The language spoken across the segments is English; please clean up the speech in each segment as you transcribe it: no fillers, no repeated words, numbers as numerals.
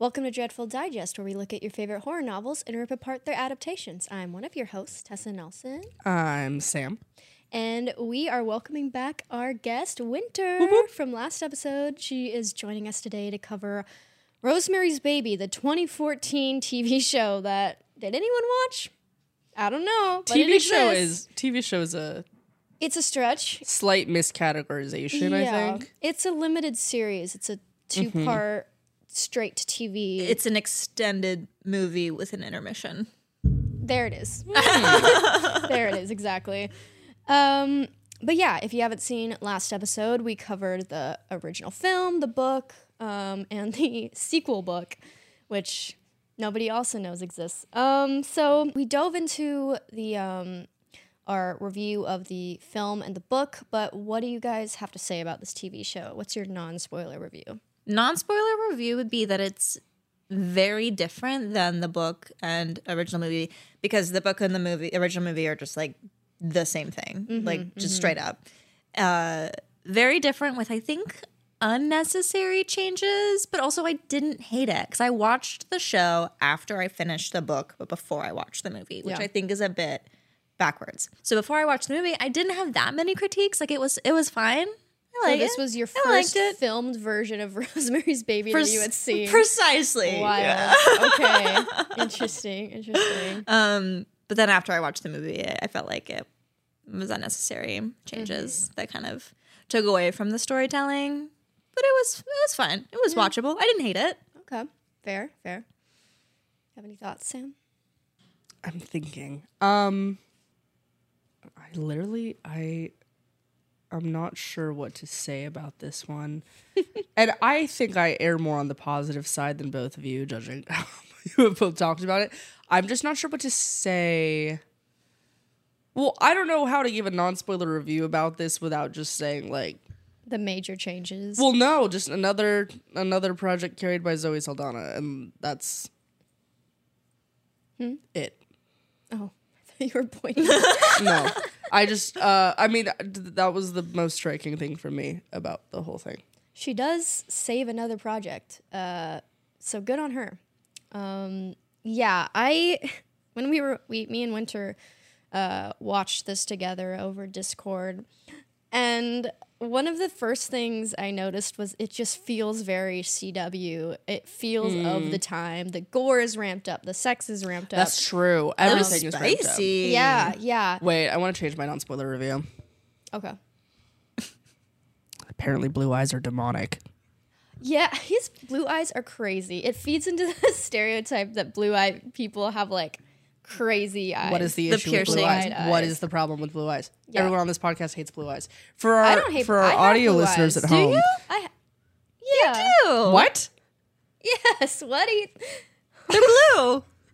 Welcome to Dreadful Digest, where we look at your favorite horror novels and rip apart their adaptations. I'm one of your hosts, Tessa Nelson. I'm Sam. And we are welcoming back our guest, Winter, Whoop, whoop. from last episode. She is joining us today to cover Rosemary's Baby, the 2014 TV show that, did anyone watch? I don't know. But TV show is a It's a stretch. slight miscategorization, I think. It's a limited series. It's a two-part straight to TV. It's an extended movie with an intermission. There it is. There it is, exactly. But yeah, if you haven't seen last episode, we covered the original film, the book, and the sequel book, which nobody also knows exists. So we dove into the our review of the film and the book, but what do you guys have to say about this TV show? What's your non-spoiler review? Non-spoiler review would be that it's very different than the book and original movie, because the book and the original movie are just like the same thing, just straight up. Very different with, I think, unnecessary changes, but also I didn't hate it because I watched the show after I finished the book, but before I watched the movie, which I think is a bit backwards. So before I watched the movie, I didn't have that many critiques. Like it was fine. I like So this it. was your I liked first it. filmed version of Rosemary's Baby that you had seen. Precisely. Wild. Okay. Interesting. But then after I watched the movie, I felt like it was unnecessary changes that kind of took away from the storytelling. But it was fine. It was watchable. I didn't hate it. Okay. Fair. Have any thoughts, Sam? I'm thinking. I'm not sure what to say about this one. And I think I err more on the positive side than both of you, judging how you have both talked about it. I'm just not sure what to say. Well, I don't know how to give a non-spoiler review about this without just saying, like, The major changes. well, no, just another project carried by Zoe Saldana, and that's it. Oh, I thought you were pointing. No, I just, that was the most striking thing for me about the whole thing. She does save another project. So good on her. Yeah, me and Winter watched this together over Discord, and one of the first things I noticed was it just feels very CW. It feels of the time. The gore is ramped up. The sex is ramped up. That's true. Everything is ramped up. Spicy. Yeah. Wait, I want to change my non-spoiler review. Okay. Apparently, blue eyes are demonic. Yeah, his blue eyes are crazy. It feeds into the stereotype that blue-eyed people have, like, crazy eyes. What is the The issue with blue piercing eyes? What eyes. is the problem with blue eyes? Yeah. Everyone on this podcast hates blue eyes. For I our don't hate- for I our have audio blue listeners eyes. at Do home, Yeah. Ew. what? Yes. What do you... They're blue.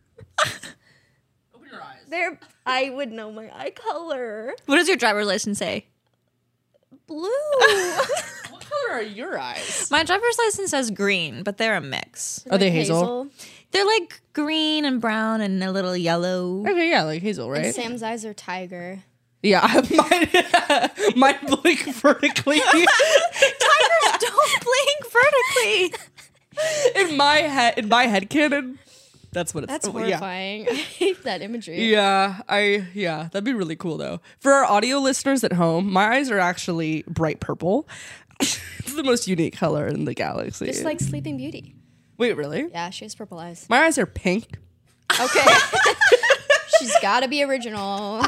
Open your eyes. They're... I would know my eye color. What does your driver's license say? Blue. What color are your eyes? My driver's license says green, but they're a mix. Are they hazel? They're like green and brown and a little yellow. Okay, yeah, like hazel, right? And Sam's eyes are tiger. Yeah, mine blink vertically. Tigers don't blink vertically. in my head canon, that's what it's. That's yeah. horrifying. I hate that imagery. Yeah, that'd be really cool though. For our audio listeners at home, my eyes are actually bright purple. It's the most unique color in the galaxy. Just like Sleeping Beauty. Wait, really? Yeah, she has purple eyes. My eyes are pink. Okay. She's got to be original.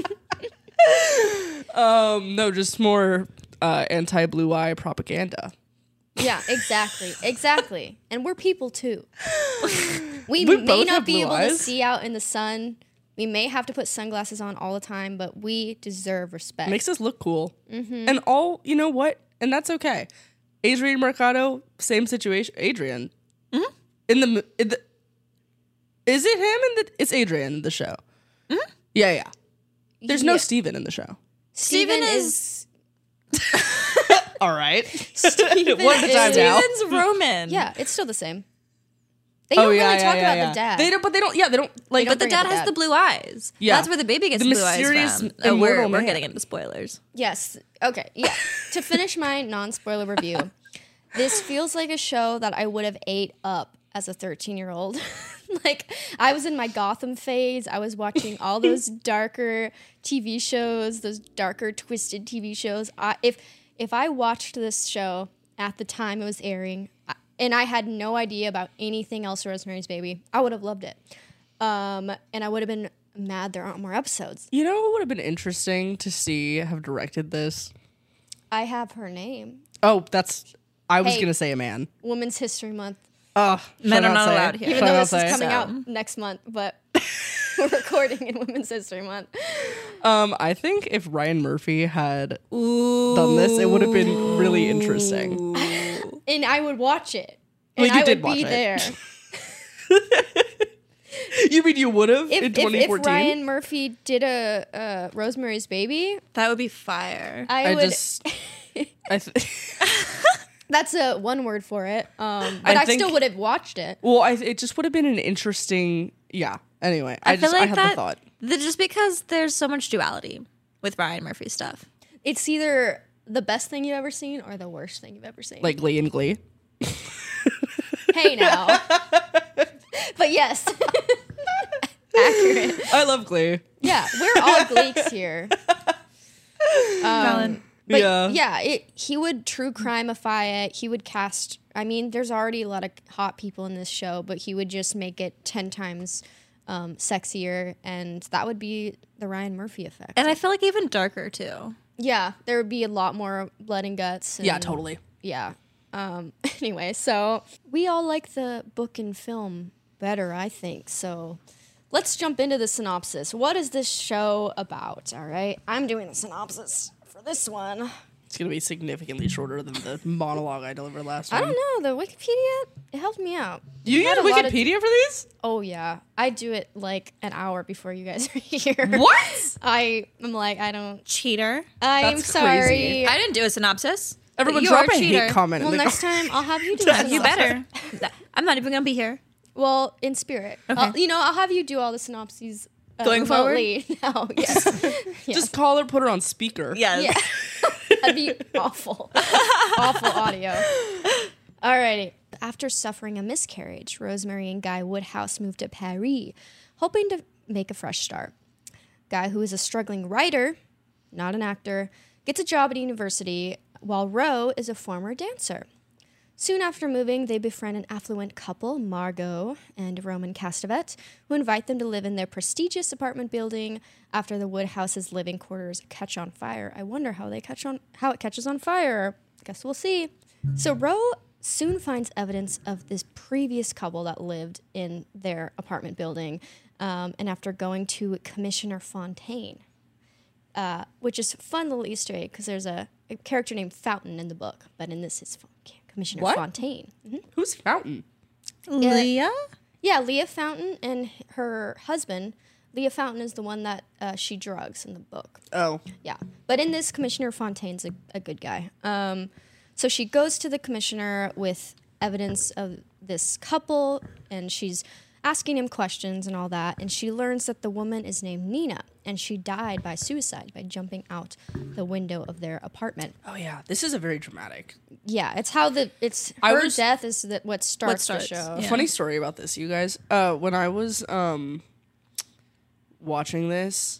No, just more anti-blue eye propaganda. Yeah, exactly. And we're people too. We We may both not have be blue able to eyes. see out in the sun. We may have to put sunglasses on all the time, but we deserve respect. Makes us look cool. And you know what? And that's okay. Adrian Mercado, same situation. Adrian. In the is it him? It's Adrian in the show. Yeah. There's no Yeah. Steven in the show. Steven is All right. Steven One at a time is- now. Steven's Roman. Yeah, it's still the same. They don't really talk about the dad. They don't like. But the bring up dad the has dad. the blue eyes. Yeah. That's where the baby gets The the blue eyes mysterious from. immortal We're man. getting into spoilers. Yes. Okay. Yeah. To finish my non-spoiler review, this feels like a show that I would have ate up as a 13-year-old. Like, I was in my Gotham phase. I was watching all those darker TV shows, those darker, twisted TV shows. If I watched this show at the time it was airing, and I had no idea about anything else Rosemary's Baby, I would have loved it. And I would have been mad there aren't more episodes. You know what would have been interesting to see have directed this? I have her name. Oh, I was Hey. going to say a man. Women's History Month. Oh, Men are not allowed here. Even though this is coming out next month, but we're recording in Women's History Month. I think if Ryan Murphy had done this, it would have been really interesting. And I would watch it. Well, And you I did would be watch it. there. You mean you would have in If 2014? Ryan Murphy did a Rosemary's Baby, That would be fire. I would. That's a one word for it. But I think- still would have watched it. Well, it just would have been an interesting. Yeah. Anyway, I feel like had that, the thought. Just because there's so much duality with Ryan Murphy stuff. It's either the best thing you've ever seen or the worst thing you've ever seen. Like Glee and Glee. Hey now. But yes. Accurate. I love Glee. Yeah, we're all Gleeks here. Valid. But Yeah. he would true crime-ify it. He would cast, I mean, there's already a lot of hot people in this show, but he would just make it 10 times sexier, and that would be the Ryan Murphy effect. And I feel like even darker too. Yeah, there would be a lot more blood and guts. And, Yeah, totally. Yeah. Anyway, so we all like the book and film better, I think. So let's jump into the synopsis. What is this show about? All right, I'm doing the synopsis for this one. It's going to be significantly shorter than the monologue I delivered last I time. don't know. The Wikipedia, it helped me out. You had use a lot of- Wikipedia for these? Oh, yeah. I do it like an hour before you guys are here. What? I'm like, I don't. Cheater. I'm That's sorry. crazy. I didn't do a synopsis. Everyone You're drop a a cheater. hate comment Well, in the next time I'll have you do it. You better. I'm not even gonna be here. Well, in spirit. Okay. I'll have you do all the synopses Going forward? remotely. No, yes. Yes. Just call her, put her on speaker. Yeah. Yeah. That'd be awful. Awful audio. Alrighty. After suffering a miscarriage, Rosemary and Guy Woodhouse moved to Paris, hoping to make a fresh start. Guy, who is a struggling writer, not an actor, gets a job at university, while Ro is a former dancer. Soon after moving, they befriend an affluent couple, Margot and Roman Castevet, who invite them to live in their prestigious apartment building after the Woodhouse's living quarters catch on fire. I wonder how it catches on fire. Guess we'll see. So Ro soon finds evidence of this previous couple that lived in their apartment building, and after going to Commissioner Fontaine, which is a fun little Easter egg because there's a character named Fountain in the book, but in this is Commissioner What? Fontaine. Who's Fountain? Leah? Yeah, Leah Fountain and her husband. Leah Fountain is the one that she drugs in the book. Oh. Yeah, but in this, Commissioner Fontaine's a good guy. So she goes to the commissioner with evidence of this couple, and she's asking him questions and all that, and she learns that the woman is named Nina, and she died by suicide by jumping out the window of their apartment. Oh, yeah. This is a very dramatic. Yeah, it's how her death is what starts the show. Yeah. Funny story about this, you guys. When I was watching this,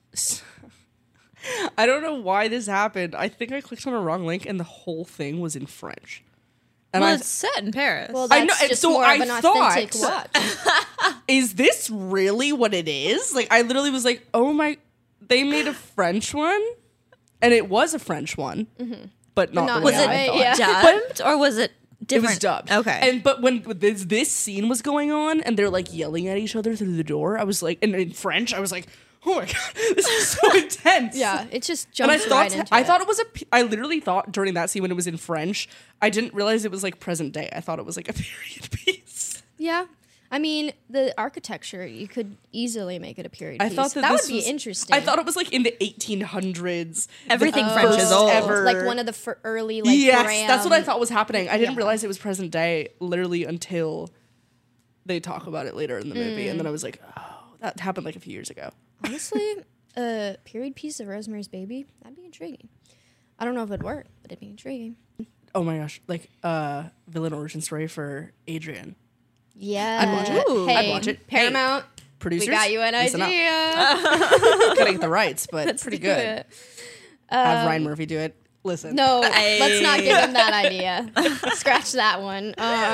I don't know why this happened. I think I clicked on a wrong link and the whole thing was in French. And Well, I it's set in Paris. Well, I that's know, and just so more I of an thought- authentic watch. is this really what it is? Like, I literally was like, oh my, they made a French one? And it was a French one, but not not the way was it I thought. yeah. dubbed or was it It different? was dubbed. Okay. But when this scene was going on and they're like yelling at each other through the door, I was like, and in French, I was like, oh my God, this is so intense. Yeah, it just And jumps right into I it. thought it was I literally thought during that scene when it was in French, I didn't realize it was like present day. I thought it was like a period piece. Yeah. I mean, the architecture, you could easily make it a period I piece. thought that would this be was- interesting. I thought it was like in the 1800s. Everything the French is first old. ever. like one of the early, like, yes, that's what I Graham- thought was happening. I didn't Yeah. realize it was present day literally until they talk about it later in the movie, and then I was like, oh, that happened like a few years ago. Honestly, a period piece of Rosemary's Baby, that'd be intriguing. I don't know if it'd work, but it'd be intriguing. Oh my gosh, like villain origin story for Adrian. Yeah. I'd watch it. Ooh. Hey, I'd watch it. Hey, Paramount, producers, we got you an listen up. idea. Gotta get the rights, but Let's pretty do good. it. Have Ryan Murphy do it. Listen. No, let's not give him that idea. Scratch that one.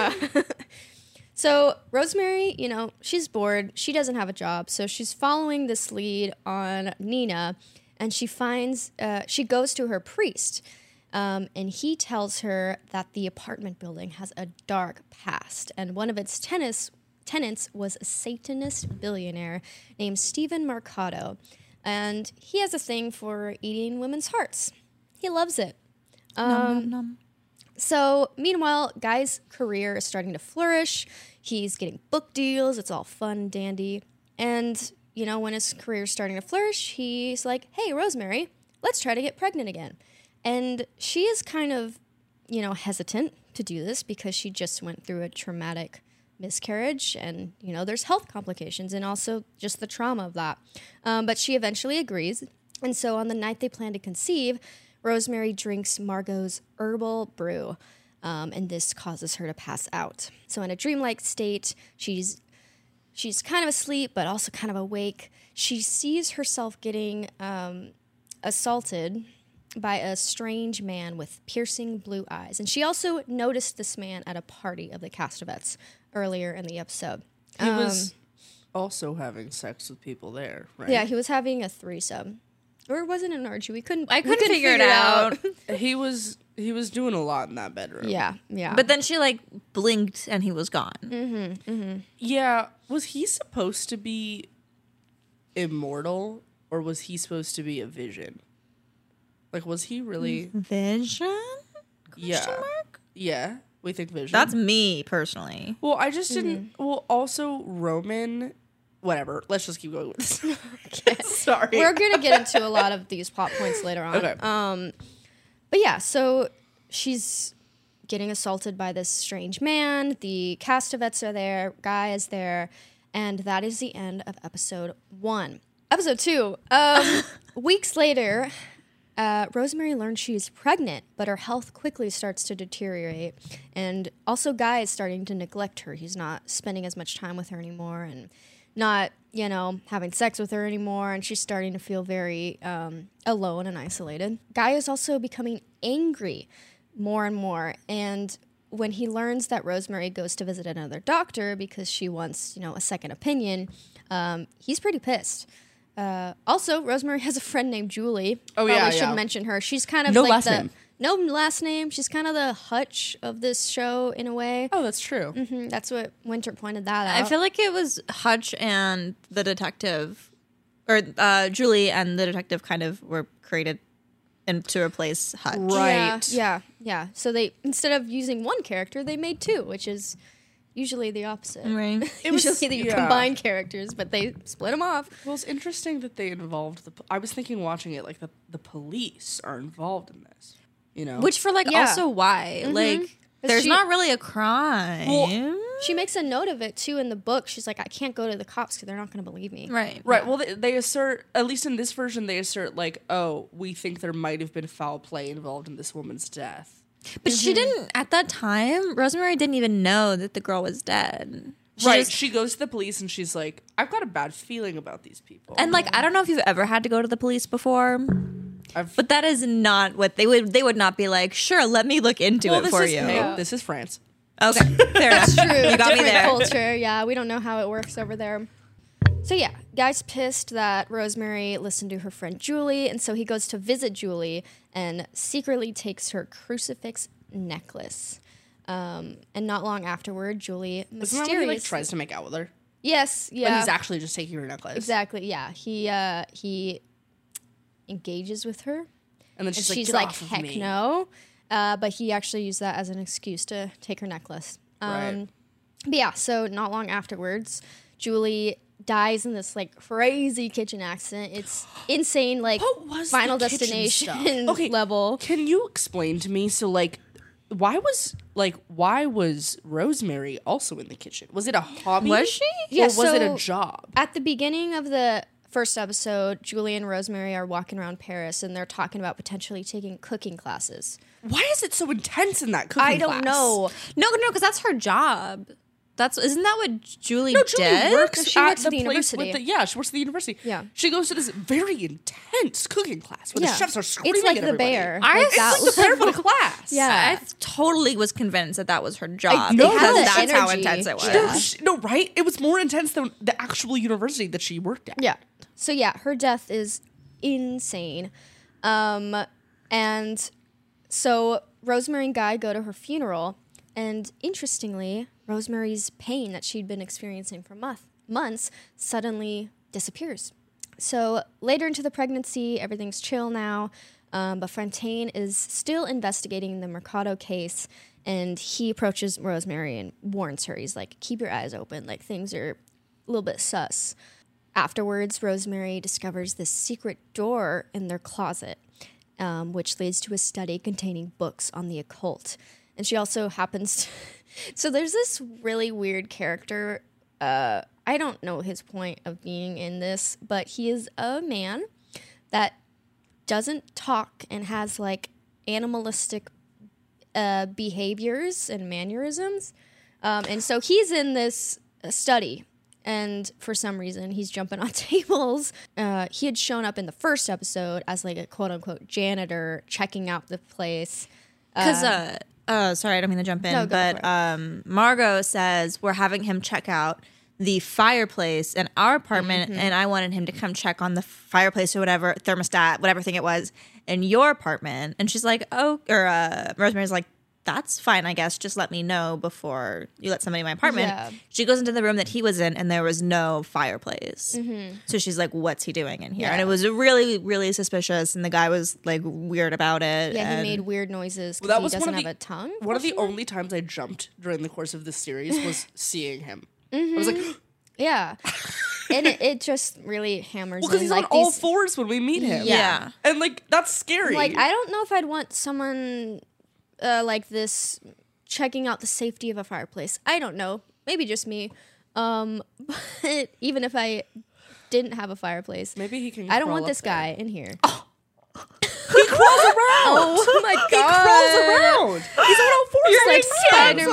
So Rosemary, you know, she's bored. She doesn't have a job, so she's following this lead on Nina, and she goes to her priest, and he tells her that the apartment building has a dark past, and one of its tenants was a Satanist billionaire named Stephen Mercado, and he has a thing for eating women's hearts. He loves it. So, meanwhile, Guy's career is starting to flourish. He's getting book deals. It's all fun and dandy. And, you know, when his career is starting to flourish, he's like, hey, Rosemary, let's try to get pregnant again. And she is kind of, you know, hesitant to do this because she just went through a traumatic miscarriage and, you know, there's health complications and also just the trauma of that. But she eventually agrees. And so on the night they plan to conceive, Rosemary drinks Margot's herbal brew, and this causes her to pass out. So in a dreamlike state, she's kind of asleep, but also kind of awake. She sees herself getting assaulted by a strange man with piercing blue eyes. And she also noticed this man at a party of the Castavets earlier in the episode. He was also having sex with people there, right? Yeah, he was having a threesome. Or was it an orgy? I couldn't figure it out. He was doing a lot in that bedroom. Yeah. But then she like blinked and he was gone. Yeah. Was he supposed to be immortal or was he supposed to be a vision? Like, was he really? Vision? Yeah. Mark? Yeah. We think vision. That's me personally. Well, I just didn't. Well, also Roman. Whatever. Let's just keep going with this. Okay. Sorry. We're going to get into a lot of these plot points later on. Okay. But yeah, so she's getting assaulted by this strange man. The Castavets are there. Guy is there. And that is the end of episode 1. Episode 2. Weeks later, Rosemary learns she's pregnant, but her health quickly starts to deteriorate. And also Guy is starting to neglect her. He's not spending as much time with her anymore and not, you know, having sex with her anymore, and she's starting to feel very alone and isolated. Guy is also becoming angry more and more, and when he learns that Rosemary goes to visit another doctor because she wants, you know, a second opinion, he's pretty pissed. Also, Rosemary has a friend named Julie. Oh, yeah, Probably yeah. should mention her. She's kind of No like last name. No last name. She's kind of the Hutch of this show in a way. Oh, that's true. That's what Winter pointed that out. I feel like it was Hutch and the detective, or Julie and the detective kind of were created to replace Hutch. Right. Yeah. So they, instead of using one character, they made 2, which is usually the opposite. Right. It was- Usually they yeah. combine characters, but they split them off. Well, it's interesting that they involved I was thinking watching it, like the police are involved in this. You know? Which for like Yeah. also why? Like there's she- not really a crime. She makes a note of it too in the book. She's like, I can't go to the cops because they're not going to believe me. Right. Right. Well, they assert, at least in this version, they assert like, oh, we think there might have been foul play involved in this woman's death. But she didn't at that time, Rosemary didn't even know that the girl was dead. She Right. just- She goes to the police and she's like, I've got a bad feeling about these people. and like I don't know if you've ever had to go to the police before, I've, but that is not what they would not be like, sure, let me look into it for you. Hey, this is France. Okay. Fair enough. True. You got me Different there. culture. Yeah, we don't know how it works over there. So yeah, Guy's pissed that Rosemary listened to her friend Julie, and so he goes to visit Julie and secretly takes her crucifix necklace. And not long afterward, Julie Isn't that mysteriously when he like tries to make out with her? yes, But yeah, he's actually just taking her necklace. exactly, yeah. He engages with her, And then and she's, she's like, like, "Get off of heck me." no. But he actually used that as an excuse to take her necklace. Right. But yeah, so not long afterwards, Julie dies in this like crazy kitchen accident. It's insane, like What was Final the kitchen Destination stuff? Okay, level. Can you explain to me? So like, why was Rosemary also in the kitchen? Was it a hobby? Was she? Yeah, Or was it a so- job? At the beginning of the first episode, Julie and Rosemary are walking around Paris and they're talking about potentially taking cooking classes. Why is it so intense in that cooking I don't class? know. No, because that's her job. Isn't that what Julie No, Julie did? works No, she at works the at the place university. with yeah, she works at the university. Yeah. She goes to this very intense cooking class where the chefs are screaming It's like at the everybody. bear. I Like that It's like the bear for the class. Yeah. I totally was convinced that was her job know because the that's how energy. intense it was. Yeah. No, right? It was more intense than the actual university that she worked at. Yeah. So yeah, her death is insane. And so Rosemary and Guy go to her funeral, and interestingly, Rosemary's pain that she'd been experiencing for months suddenly disappears. So later into the pregnancy, everything's chill now, but Fontaine is still investigating the Mercado case, and he approaches Rosemary and warns her. He's like, keep your eyes open, like things are a little bit sus. Afterwards, Rosemary discovers this secret door in their closet, which leads to a study containing books on the occult. And she also happens to... So there's this really weird character. I don't know his point of being in this, but he is a man that doesn't talk and has like animalistic behaviors and mannerisms. And so he's in this study. And for some reason, he's jumping on tables. He had shown up in the first episode as like a quote unquote janitor checking out the place. Because, sorry, I don't mean to jump in, No, go but for Margot says we're having him check out the fireplace in our apartment, Mm-hmm. and I wanted him to come check on the fireplace or whatever, thermostat, whatever thing it was, in your apartment. And she's like, Rosemary's like, that's fine, I guess. Just let me know before you let somebody in my apartment. Yeah. She goes into the room that he was in, and there was no fireplace. So she's like, what's he doing in here? Yeah. And it was really, really suspicious, and the guy was like weird about it. Yeah, he and made weird noises Well, that because he was doesn't one of have a tongue. One of the only times I jumped during the course of this series was seeing him. I was like, well, Yeah. And it just really hammers because in he's like on all these... fours when we meet him. Yeah. And like, that's scary. Like, I don't know if I'd want someone like this checking out the safety of a fireplace. I don't know. Maybe just me. But even if I didn't have a fireplace, Maybe he can I don't crawl want up this there. guy in here. He crawls around. Oh my He crawls around. He's on all fours. He's like Spider-Man.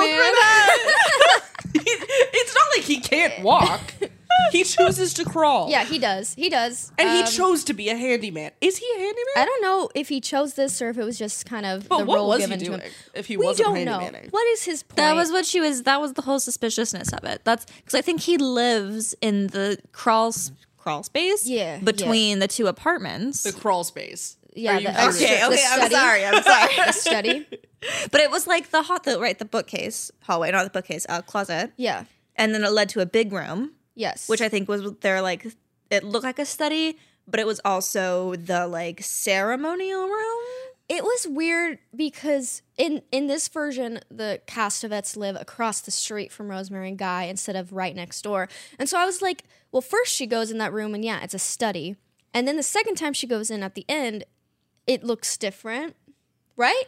Spider-Man. It's not like he can't walk. He chooses to crawl. Yeah, he does. He does. And he chose to be a handyman. Is he a handyman? I don't know if he chose this or if it was just kind of But the what role was he given to doing him. if he We wasn't don't know. handymaning? What is his point? That was what she was. That was the whole suspiciousness of it. That's because I think he lives in the crawl space. Yeah, between the two apartments. The crawl space. Yeah, Are you the serious? extra- the study. I'm sorry. a study. But it was like the bookcase hallway, not the bookcase, closet, Yeah. and then it led to a big room, Yes. which I think was their like. It looked like a study, but it was also the like ceremonial room. It was weird because in this version, the Castavets live across the street from Rosemary and Guy instead of right next door. And so I was like, well, first she goes in that room and yeah, it's a study. And then the second time she goes in at the end, it looks different, right?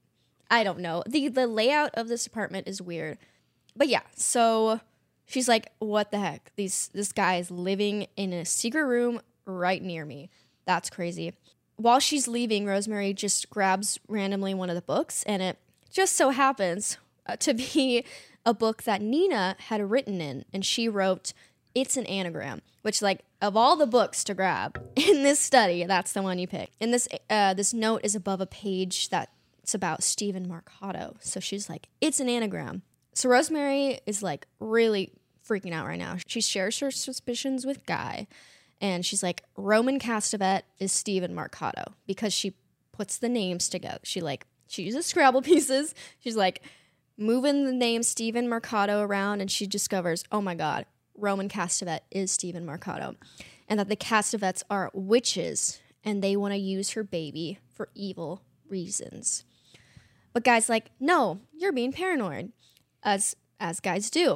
I don't know. The layout of this apartment is weird. But yeah, so she's like, what the heck? This guy is living in a secret room right near me. That's crazy. While she's leaving, Rosemary just grabs randomly one of the books, and it just so happens to be a book that Nina had written in, and she wrote, "It's an anagram," which, like, of all the books to grab in this study, that's the one you pick. And this note is above a page that's about Stephen Mercado. So she's like, "It's an anagram." So Rosemary is like really freaking out right now. She shares her suspicions with Guy. And she's like, Roman Castavet is Stephen Mercado, because she puts the names together. She uses Scrabble pieces. She's like moving the name Stephen Mercado around, and she discovers, oh my God, Roman Castavet is Stephen Mercado. And that the Castavets are witches, and they want to use her baby for evil reasons. But Guy's like, no, you're being paranoid, as guys do.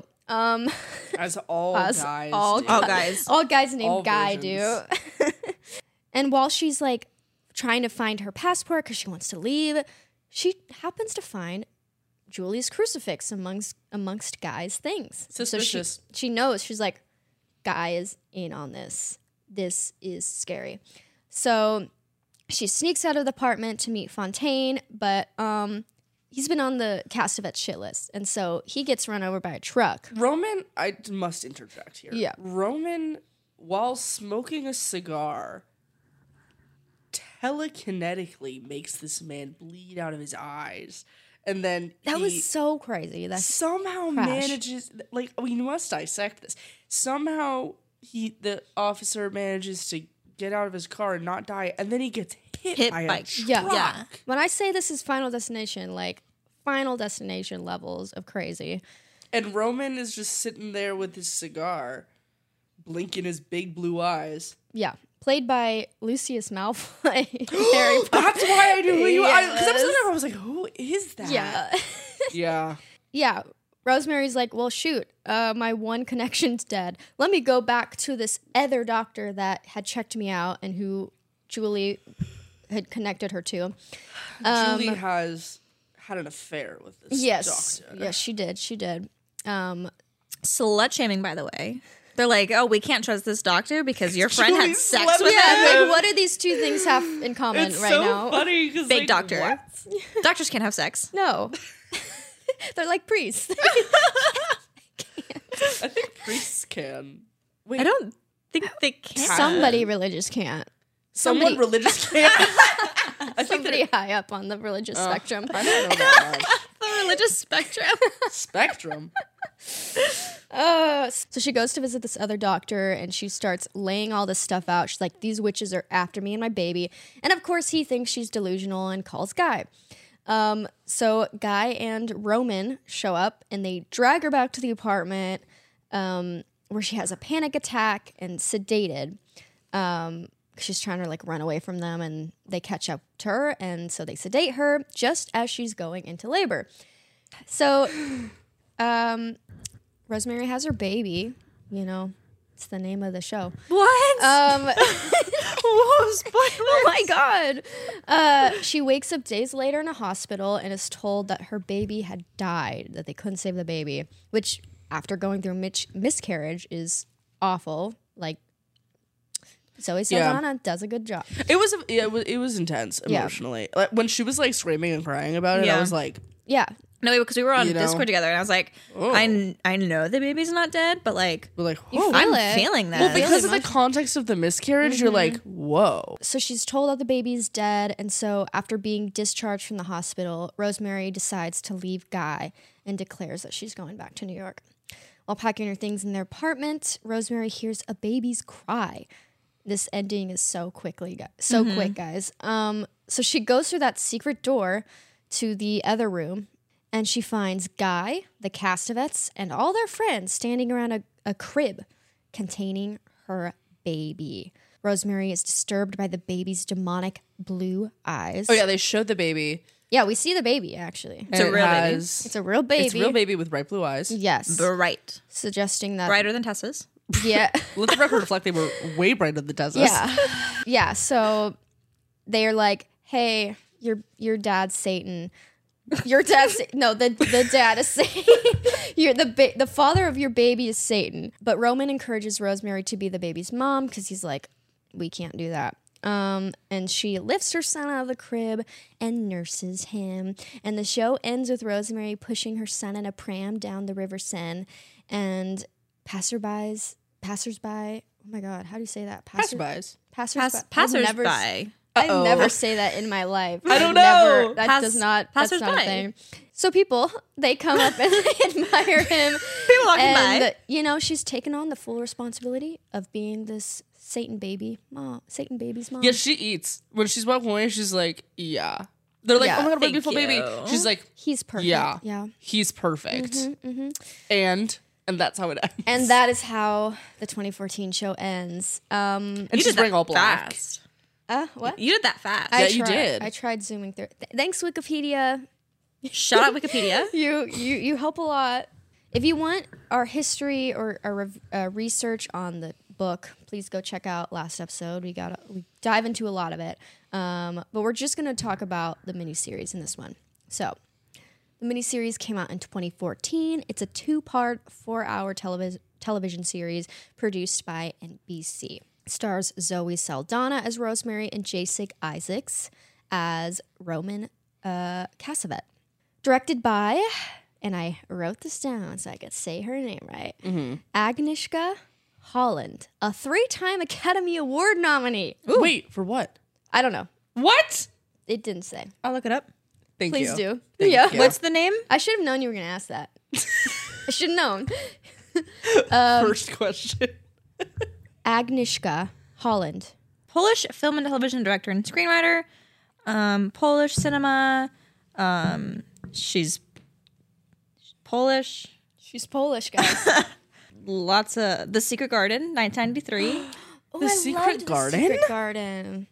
As all guys do. All guys. All guys named All Guy versions. do. And while she's like trying to find her passport because she wants to leave, she happens to find Julie's crucifix amongst Guy's things. Suspicious. So she knows. She's like, Guy is in on this. This is scary. So she sneaks out of the apartment to meet Fontaine, but he's been on the Castavet shit list, and so he gets run over by a truck. Roman, I must interject here. Yeah. Roman, while smoking a cigar, telekinetically makes this man bleed out of his eyes. And then That he was so crazy. That's somehow crash. manages, like, we must dissect this. Somehow the officer manages to get out of his car and not die, and then he gets hit by a by- truck. yeah. When I say this is Final Destination, like Final Destination levels of crazy. And Roman is just sitting there with his cigar, blinking his big blue eyes. Yeah. Played by Lucius Malfoy. Harry Potter. That's why I knew who you are. Because Yes. I was like, who is that? Yeah. Yeah. Yeah. Rosemary's like, well, shoot, my one connection's dead. Let me go back to this other doctor that had checked me out and who Julie had connected her to. Julie has had an affair with this Yes. doctor. Yes, she did. She did. Slut shaming, by the way. They're like, oh, we can't trust this doctor because your friend had Julie's sex slut with Yeah, him. like, what do these two things have in common It's right so now? funny because Fake doctor. Doctors can't have sex. No. They're like priests. I think priests can. Wait, I don't think they can. Somebody religious can't. someone somebody- religious can. I think Somebody high up on the religious spectrum. I don't know that The religious spectrum. spectrum. So she goes to visit this other doctor and she starts laying all this stuff out. She's like, these witches are after me and my baby. And of course, he thinks she's delusional and calls Guy. So Guy and Roman show up and they drag her back to the apartment where she has a panic attack and sedated. She's trying to like run away from them and they catch up to her. And so they sedate her just as she's going into labor. So Rosemary has her baby, you know, it's the name of the show. What? Whoa, oh my God. She wakes up days later in a hospital and is told that her baby had died, that they couldn't save the baby, which after going through miscarriage is awful. Like, Zoe Saldana does a good job. It was intense Yeah. emotionally. Like, when she was like screaming and crying about it, Yeah. I was like, Yeah. No, because we were on You know? Discord together, and I was like, Oh. I know the baby's not dead, but like, we're like, You whoa. feel I'm it. feeling that. Well, because of Really the context of the miscarriage, you're like, whoa. So she's told that the baby's dead, and so after being discharged from the hospital, Rosemary decides to leave Guy and declares that she's going back to New York. While packing her things in their apartment, Rosemary hears a baby's cry. This ending is so quick, guys. So she goes through that secret door to the other room, and she finds Guy, the Castevets, and all their friends standing around a crib containing her baby. Rosemary is disturbed by the baby's demonic blue eyes. Oh yeah, they showed the baby. Yeah, we see the baby, actually. It's a And real baby. It's a real baby. It's a real baby with bright blue eyes. Yes. bright, Suggesting that. brighter than Tessa's. Yeah. Let the record reflect they were way brighter than Tessa's. Yeah. Yeah. So they're like, hey, your dad's Satan. Your dad's no, the dad is Satan. The father of your baby is Satan. But Roman encourages Rosemary to be the baby's mom because he's like, we can't do that. And she lifts her son out of the crib and nurses him. And the show ends with Rosemary pushing her son in a pram down the River Seine, and passersby. Oh my God, how do you say that? Passerbys. Passersby. Passersby. I Uh-oh. never say that in my life. I don't Never, know. that does not. That's not a Passersby. thing. So people, they come up and they admire him. People walking and, by. you know, she's taken on the full responsibility of being this Satan baby's mom. Yeah, she eats. When she's walking away, she's like, yeah. They're like, Yeah, oh my God, what a thank beautiful baby. you. She's like, He's perfect. yeah. Yeah. He's perfect. And that's how it ends. And that is how the 2014 show ends. and You she's did wearing that all black. fast. What? You did that fast. Yeah, you did. I tried zooming through. Thanks, Wikipedia. Shout out Wikipedia. You help a lot. If you want our history or our research on the book, please go check out last episode. We dive into a lot of it, but we're just going to talk about the miniseries in this one. So, the miniseries came out in 2014. It's a 2-part, 4-hour television series produced by NBC. Stars Zoe Saldana as Rosemary and Jason Isaacs as Roman Cassavet. Directed by, and I wrote this down so I could say her name right, Agnieszka Holland, a 3-time Academy Award nominee. Wait, for what? I don't know. What? It didn't say. I'll look it up. Thank Please you. do. Thank Yeah. you. What's the name? I should have known you were going to ask that. I should have known. First question. Agnieszka Holland. Polish film and television director and screenwriter. Polish cinema. She's Polish. She's Polish, guys. Lots of The Secret Garden, 1993. Oh, The I Secret loved Garden? The Secret Garden.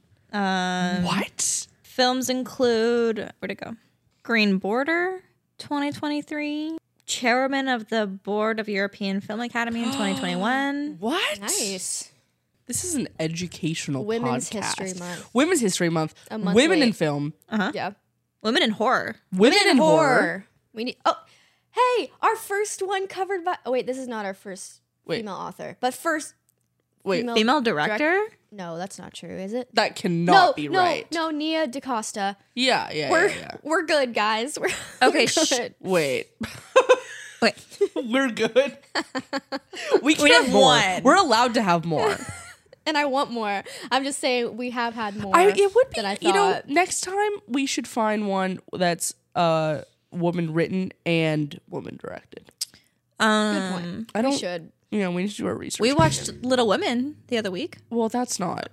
What? Films include, where'd it go? Green Border, 2023. Chairman of the Board of European Film Academy in 2021. What? Nice. This is an educational Women's podcast. History Month. Women's History Month. A month Women in late. film. Yeah. Women in Horror. Women in horror. We need. Oh, hey, our first one covered by. Oh wait, this is not our first Wait. female author, but first Wait, Female director? No, that's not true, is it? that cannot be no, right. No, Nia DaCosta. Yeah. We're good, guys. We're Okay, good. Wait. Wait. We're good. We can We have have more. one. We're allowed to have more. And I want more. I'm just saying we have had more. It would be, than I thought. you know, next time we should find one that's woman written and woman directed. Good point. I We don't- should. You know, we need to do our research. We watched Little Women the other week. Well, that's not.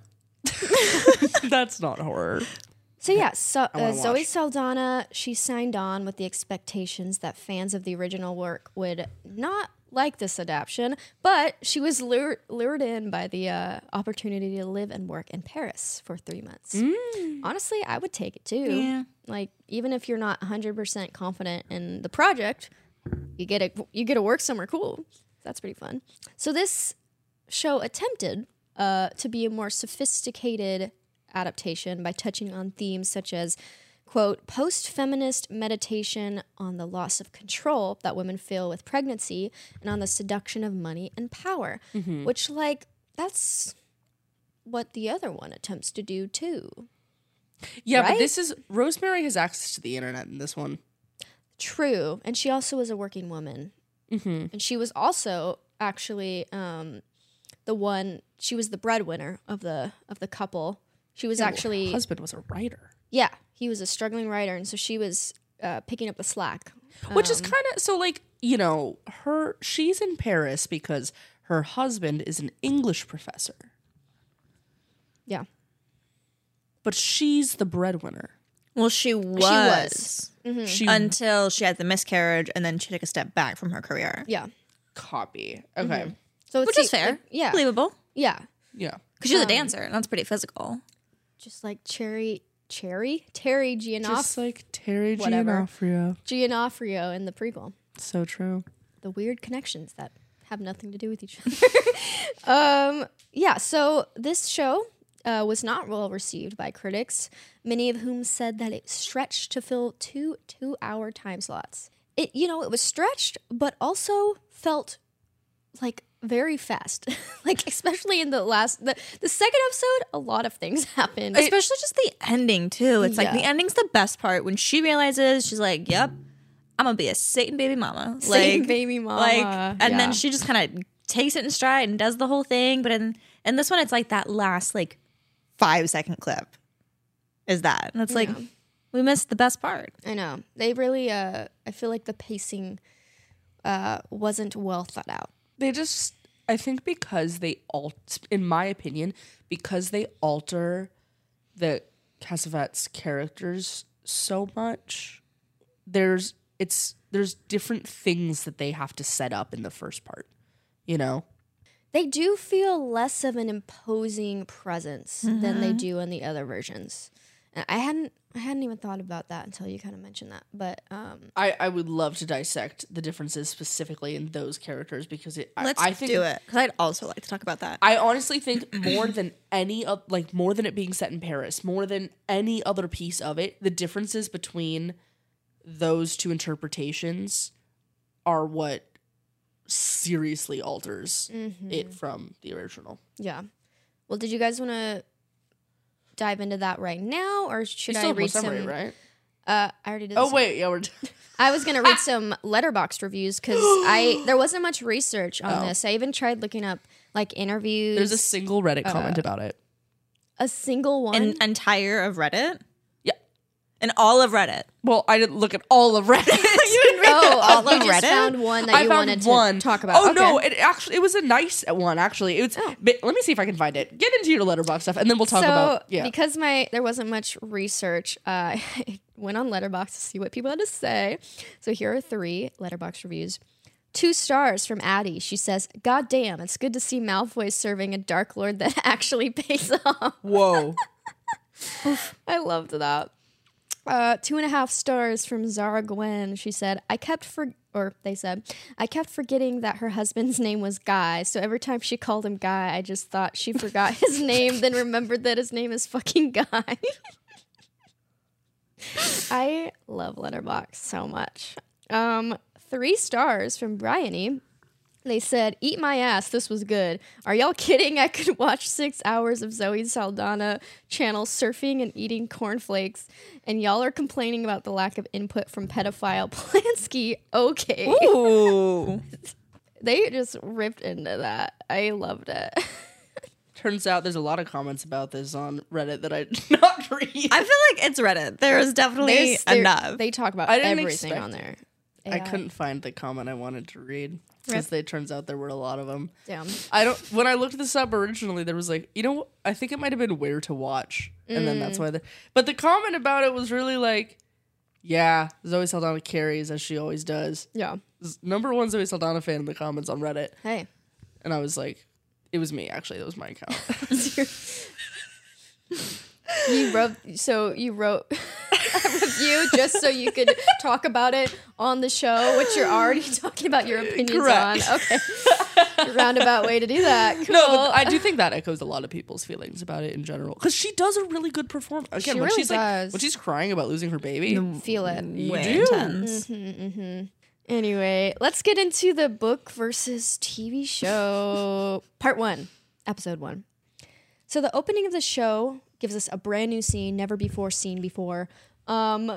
That's not horror. So yeah, so wanna Zoe watch. Saldana, she signed on with the expectations that fans of the original work would not like this adaptation, but she was lured in by the opportunity to live and work in Paris for 3 months. Honestly, I would take it too. Yeah. Like even if you're not 100% confident in the project, you get to work somewhere cool. That's pretty fun. So this show attempted to be a more sophisticated adaptation by touching on themes such as, quote, post-feminist meditation on the loss of control that women feel with pregnancy and on the seduction of money and power, which, like, that's what the other one attempts to do too. Yeah, but Right? this is Rosemary has access to the internet in this one. True. And she also was a working woman. And she was also actually she was the breadwinner of the couple. She was actually, Her husband was a writer, yeah, he was a struggling writer. And so she was picking up the slack. which is kind of so like, you know, she's in Paris because her husband is an English professor, Yeah. but she's the breadwinner. Well, she was. She Until she had the miscarriage and then she took a step back from her career. Yeah. copy. Okay. So Which is fair. yeah. Believable. Yeah. Yeah. Because she's a dancer and that's pretty physical. Just like Terry Giannoff, Just like Terry Whatever. Giannoffrio. in the prequel. So true. The weird connections that have nothing to do with each other. Yeah, so this show was not well received by critics, many of whom said that it stretched to fill two 2-hour time slots. It was stretched, but also felt like very fast. Like especially in the second episode, a lot of things happened. Especially just the ending too. It's like Yeah. the ending's the best part when she realizes she's like, "Yep, I'm gonna be a Satan baby mama." Satan baby mama. and Yeah. then she just kind of takes it in stride and does the whole thing. But in this one, it's like that last like 5-second clip is that, and it's like we missed the best part. I know. They really I feel like the pacing wasn't well thought out. They just, I think because in my opinion, because they alter the Cassavet's characters so much, there's different things that they have to set up in the first part, you know? They do feel less of an imposing presence than they do in the other versions. And I hadn't even thought about that until you kind of mentioned that. But I would love to dissect the differences specifically in those characters because Let's do it because I'd also like to talk about that. I honestly think more than more than it being set in Paris, more than any other piece of it, the differences between those two interpretations are what seriously alters it from the original. yeah. Well, did you guys want to dive into that right now, or should You I still have more read summary, some? right? I already did. Oh the wait, yeah, we're. I was gonna read some Letterboxd reviews because there wasn't much research on this. I even tried looking up like interviews. There's a single Reddit comment about it. A single one. An entire of Reddit? Yeah. And all of Reddit. Well, I didn't look at all of Reddit. all you of just Reddit? found one that I you found wanted one. to talk about. Oh Okay. no, it was a nice one actually. It was. But let me see if I can find it. Get into your Letterboxd stuff, and then we'll talk about. Yeah. Because there wasn't much research, I went on Letterboxd to see what people had to say. So here are 3 Letterboxd reviews. 2 stars from Addie. She says, "God damn, it's good to see Malfoy serving a Dark Lord that actually pays off." Whoa. I loved that. 2.5 stars from Zara Gwen. She said, they said, "I kept forgetting that her husband's name was Guy, so every time she called him Guy, I just thought she forgot his name, then remembered that his name is fucking Guy." I love Letterboxd so much. 3 stars from Bryony. They said, "Eat my ass, this was good. Are y'all kidding? I could watch 6 hours of Zoe Saldana channel surfing and eating cornflakes, and y'all are complaining about the lack of input from pedophile Polanski. Okay." Ooh. They just ripped into that. I loved it. Turns out there's a lot of comments about this on Reddit that I did not read. I feel like it's Reddit. There is definitely enough. They talk about I didn't everything expect on there. I couldn't find the comment I wanted to read because it turns out there were a lot of them. Damn. When I looked this up originally, there was like, I think it might have been where to watch. And then that's why but the comment about it was really like, yeah, Zoe Saldana carries as she always does. Yeah. Number 1 Zoe Saldana fan in the comments on Reddit. Hey. And I was like, it was me actually. That was my account. You wrote a review just so you could talk about it on the show, which you're already talking about your opinions Correct. on. Okay. Roundabout way to do that. Cool. No, but I do think that echoes a lot of people's feelings about it in general. Because she does a really good performance. Again, She when really she's like does. when she's crying about losing her baby. Feel it. You Way do. intense. Anyway, let's get into the book versus TV show. Part 1, episode 1. So the opening of the show gives us a brand new scene, never before seen before. And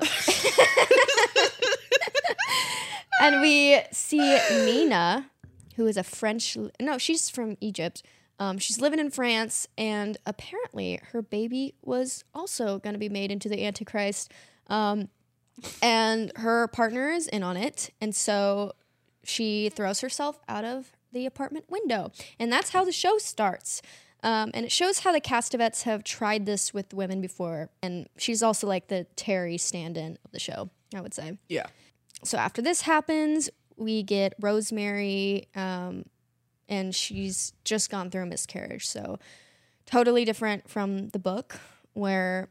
we see Nina, who is she's from Egypt. She's living in France, and apparently her baby was also going to be made into the Antichrist. And her partner is in on it, and so she throws herself out of the apartment window. And that's how the show starts. And it shows how the Castevets have tried this with women before, and she's also like the Terry stand-in of the show, I would say. Yeah. So after this happens, we get Rosemary, and she's just gone through a miscarriage. So totally different from the book, where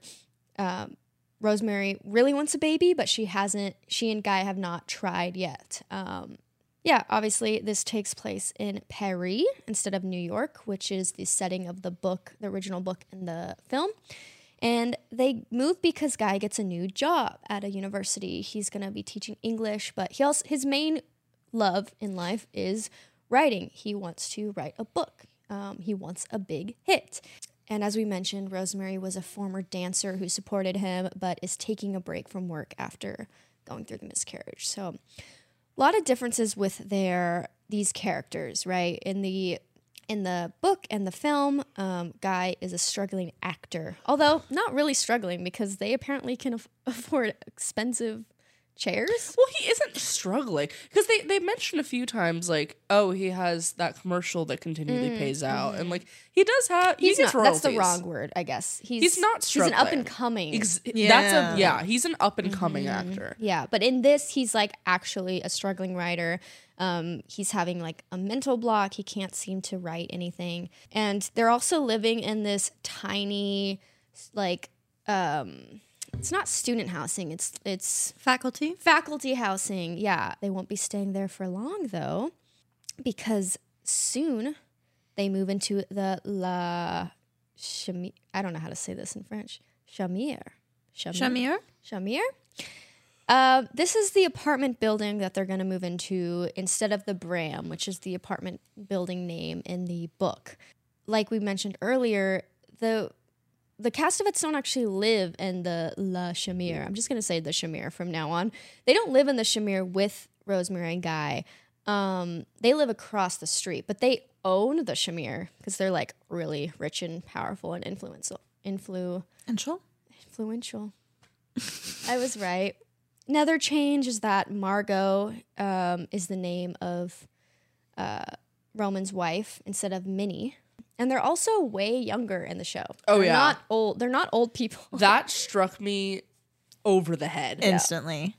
Rosemary really wants a baby, but she and Guy have not tried yet. Obviously this takes place in Paris instead of New York, which is the setting of the book, the original book in the film. And they move because Guy gets a new job at a university. He's going to be teaching English, but his main love in life is writing. He wants to write a book. He wants a big hit. And as we mentioned, Rosemary was a former dancer who supported him, but is taking a break from work after going through the miscarriage. So a lot of differences with these characters, right? In the book and the film, Guy is a struggling actor, although not really struggling because they apparently can afford expensive chairs. Well, he isn't struggling because they mentioned a few times like, oh, he has that commercial that continually pays out, and like he does have. He gets royalties. That's the wrong word, I guess. He's not struggling. He's an up and coming. He's an up and coming actor. Yeah, but in this, he's like actually a struggling writer. He's having like a mental block. He can't seem to write anything, and they're also living in this tiny, like, it's not student housing. It's faculty housing. Yeah, they won't be staying there for long though, because soon they move into the I don't know how to say this in French. Shamir. This is the apartment building that they're going to move into instead of the Bram, which is the apartment building name in the book. Like we mentioned earlier, the the Castovets don't actually live in the La Shamir. I'm just gonna say the Shamir from now on. They don't live in the Shamir with Rosemary and Guy. They live across the street, but they own the Shamir because they're like really rich and powerful and influential. I was right. Another change is that Margot is the name of Roman's wife instead of Minnie. And they're also way younger in the show. Oh, they're yeah. not old. They're not old people. That struck me over the head. Instantly.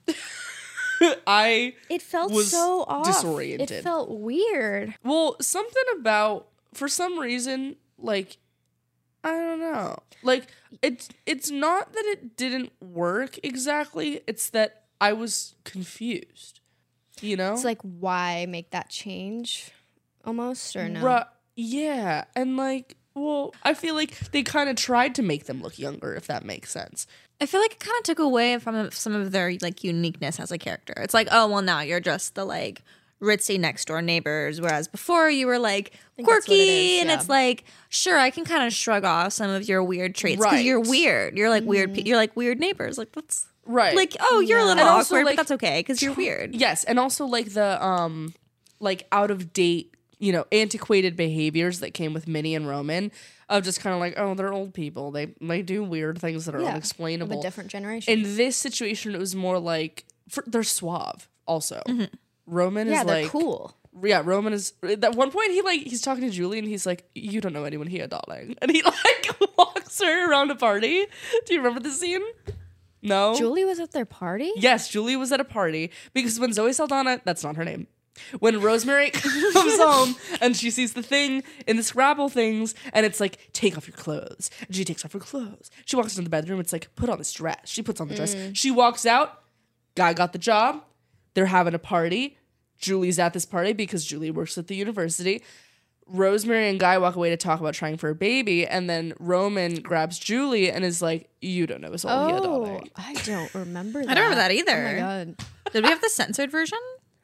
It felt was so off. disoriented. It felt weird. Well, something about, for some reason, like, I don't know. Like, it's not that it didn't work exactly. It's that I was confused. You know? It's like, why make that change almost, or no? Yeah. And like, well, I feel like they kind of tried to make them look younger, if that makes sense. I feel like it kind of took away from some of their like uniqueness as a character. It's like, oh, well, now you're just the like ritzy next door neighbors, whereas before you were like think that's what it quirky, is, and yeah. it's like, sure, I can kind of shrug off some of your weird traits because Right. you're weird. You're like weird. You're like weird neighbors. Like that's Right. like, oh, you're a little And also, awkward, like, but that's okay because you're weird. Yes, and also like the like out of date, you know, antiquated behaviors that came with Minnie and Roman of just kind of like, oh, they're old people. They do weird things that are Of unexplainable. a different generation. In this situation, it was more like they're suave. Also, Roman yeah, is they're like cool. Yeah, Roman is. At one point, he's talking to Julie, and he's like, "You don't know anyone here, darling," and he like walks her around a party. Do you remember the scene? No. Julie was at their party? Yes, Julie was at a party because when Zoe Saldana, that's not her name. When Rosemary comes home and she sees the thing in the Scrabble things, and it's like, take off your clothes. And she takes off her clothes. She walks into the bedroom. It's like, put on this dress. She puts on the dress. She walks out. Guy got the job. They're having a party. Julie's at this party because Julie works at the university. Rosemary and Guy walk away to talk about trying for a baby, and then Roman grabs Julie and is like, you don't know us all here, Oh, darling. I don't remember that. I don't remember that Oh either. my god. Did we have the censored version?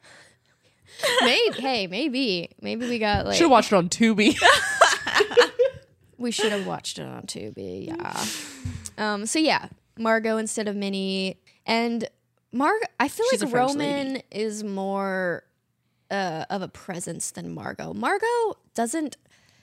Maybe we got like Should have watched it on Tubi. we should have watched it on Tubi. Yeah. So yeah, Margot instead of Minnie, and I feel She's like a French Roman lady. is more of a presence than Margot. Margot doesn't.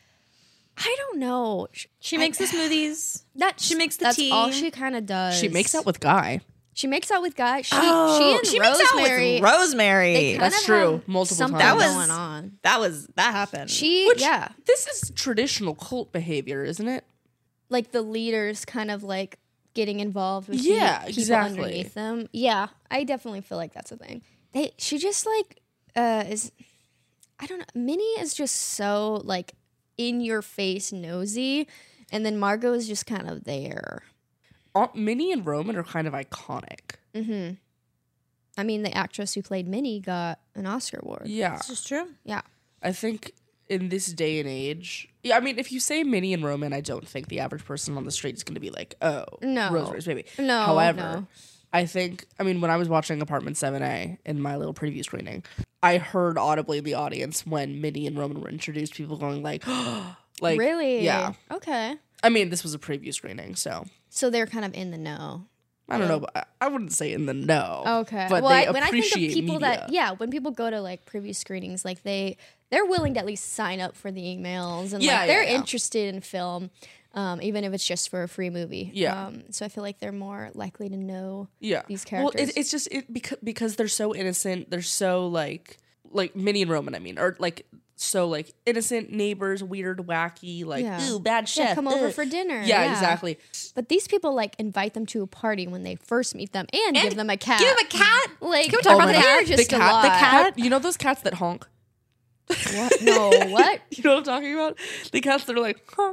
I don't know. She makes the smoothies. She makes the that's tea. all she kind of does. She makes out with Guy. She makes out with Guy. She Oh, and she Rosemary. makes out with Rosemary. they kind That's of true. have Multiple something times. going on. That happened. Yeah. This is traditional cult behavior, isn't it? Like the leaders kind of like getting involved with Yeah, people exactly. underneath them. Yeah, I definitely feel like that's a thing. She just like is, I don't know. Minnie is just so like in your face nosy, and then Margot is just kind of there. Minnie and Roman are kind of iconic. Mm-hmm. I mean, the actress who played Minnie got an Oscar award. Yeah. This is true. Yeah. I think in this day and age, yeah, I mean, if you say Minnie and Roman, I don't think the average person on the street is going to be like, oh, No. Rosemary's Baby. No, However, no. I think, I mean, when I was watching Apartment 7A in my little preview screening, I heard audibly in the audience when Minnie and Roman were introduced, people going like, like, Really? Yeah. Okay. I mean, this was a preview screening, so So they're kind of in the know. I don't know, but I wouldn't say in the know. Okay. But well, they when I think appreciate of people media. when people go to like preview screenings, like they're willing to at least sign up for the emails, and Yeah, like they're yeah, yeah. interested in film, even if it's just for a free movie. Yeah. So I feel like they're more likely to know Yeah. these Well, characters. it's just because they're so innocent. They're so like Minnie and Roman. I mean, or like so like innocent neighbors, weird, wacky, like Yeah. ooh, bad chef. yeah, come over ugh. for dinner. Yeah, exactly. But these people like invite them to a party when they first meet them and give them a cat. Give him a cat. Like, Can we talk about the they're cat? just the a cat, lot. the cat. You know those cats that honk. What? No, what? You know what I'm talking about? The cats that are like, huh.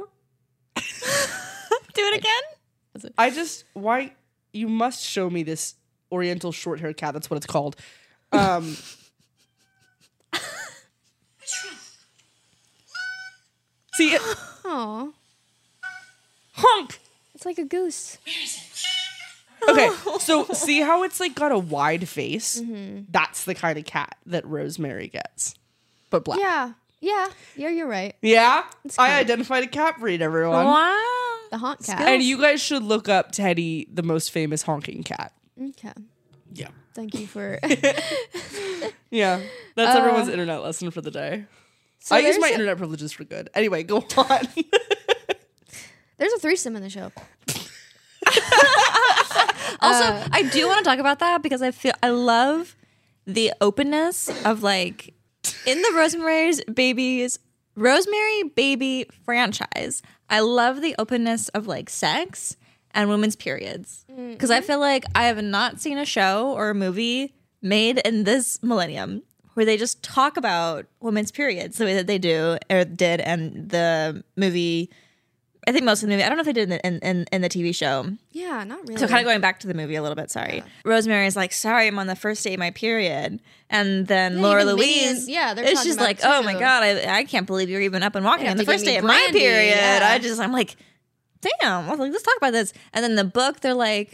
Do it again. Why you must show me this Oriental short-haired cat. That's what it's called. See, Oh, honk. it's like a goose. Okay, so see how it's like got a wide face? Mm-hmm. That's the kind of cat that Rosemary gets, but black. Yeah, you're right. Yeah? I cute. identified a cat breed, everyone. Wow. The honk cat. And you guys should look up Teddy, the most famous honking cat. Okay. Yeah. Thank you for. Yeah. That's everyone's internet lesson for the day. So I use there's my a- internet privileges for good. Anyway, go on. There's a threesome in the show. Also, I do want to talk about that because I love the openness of like in the Rosemary Baby franchise. I love the openness of like sex and women's periods because I feel like I have not seen a show or a movie made in this millennium where they just talk about women's periods the way that they do or did in the movie. I think most of the movie. I don't know if they did in the TV show. Yeah, not really. So kind of going back to the movie a little bit, sorry. Rosemary's like, sorry, I'm on the first day of my period. And then Laura even Louise, Minions, they're it's talking just about like, it oh too. my God, I can't believe you're even up and walking You on have the to first give day me of my brandy, period. yeah. I'm like, damn, let's talk about this. And then the book, they're like,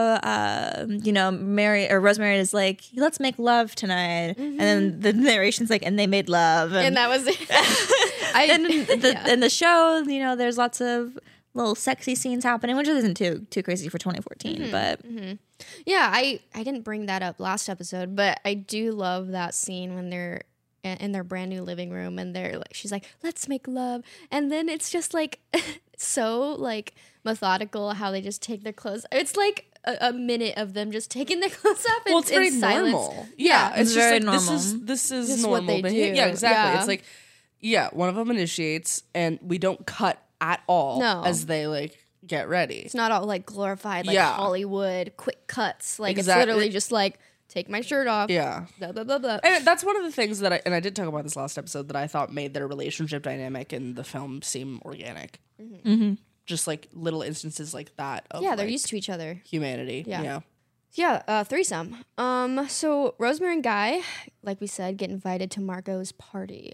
Rosemary is like, let's make love tonight. And then the narration's like, and they made love. And that was it. And in the show, there's lots of little sexy scenes happening, which isn't too crazy for 2014. But Yeah, I didn't bring that up last episode, but I do love that scene when they're in their brand new living room and they're like, she's like, let's make love. And then it's just like so like methodical how they just take their clothes. It's like a minute of them just taking their clothes off Well, it's very in silence. normal. Yeah, it's it's very just like normal. this is Just normal what they behavior. do. Yeah, exactly. Yeah. It's like, yeah, one of them initiates, and we don't cut at all No. as they like get ready. It's not all like glorified like Yeah. Hollywood quick cuts. Like Exactly. it's literally just like take my shirt off. Yeah. Blah blah blah blah. And that's one of the things that I did talk about this last episode that I thought made their relationship dynamic in the film seem organic. Just like little instances like that of Yeah, they're like, used to each other. humanity. Yeah. Yeah. Yeah, threesome. So Rosemary and Guy, like we said, get invited to Margot's party.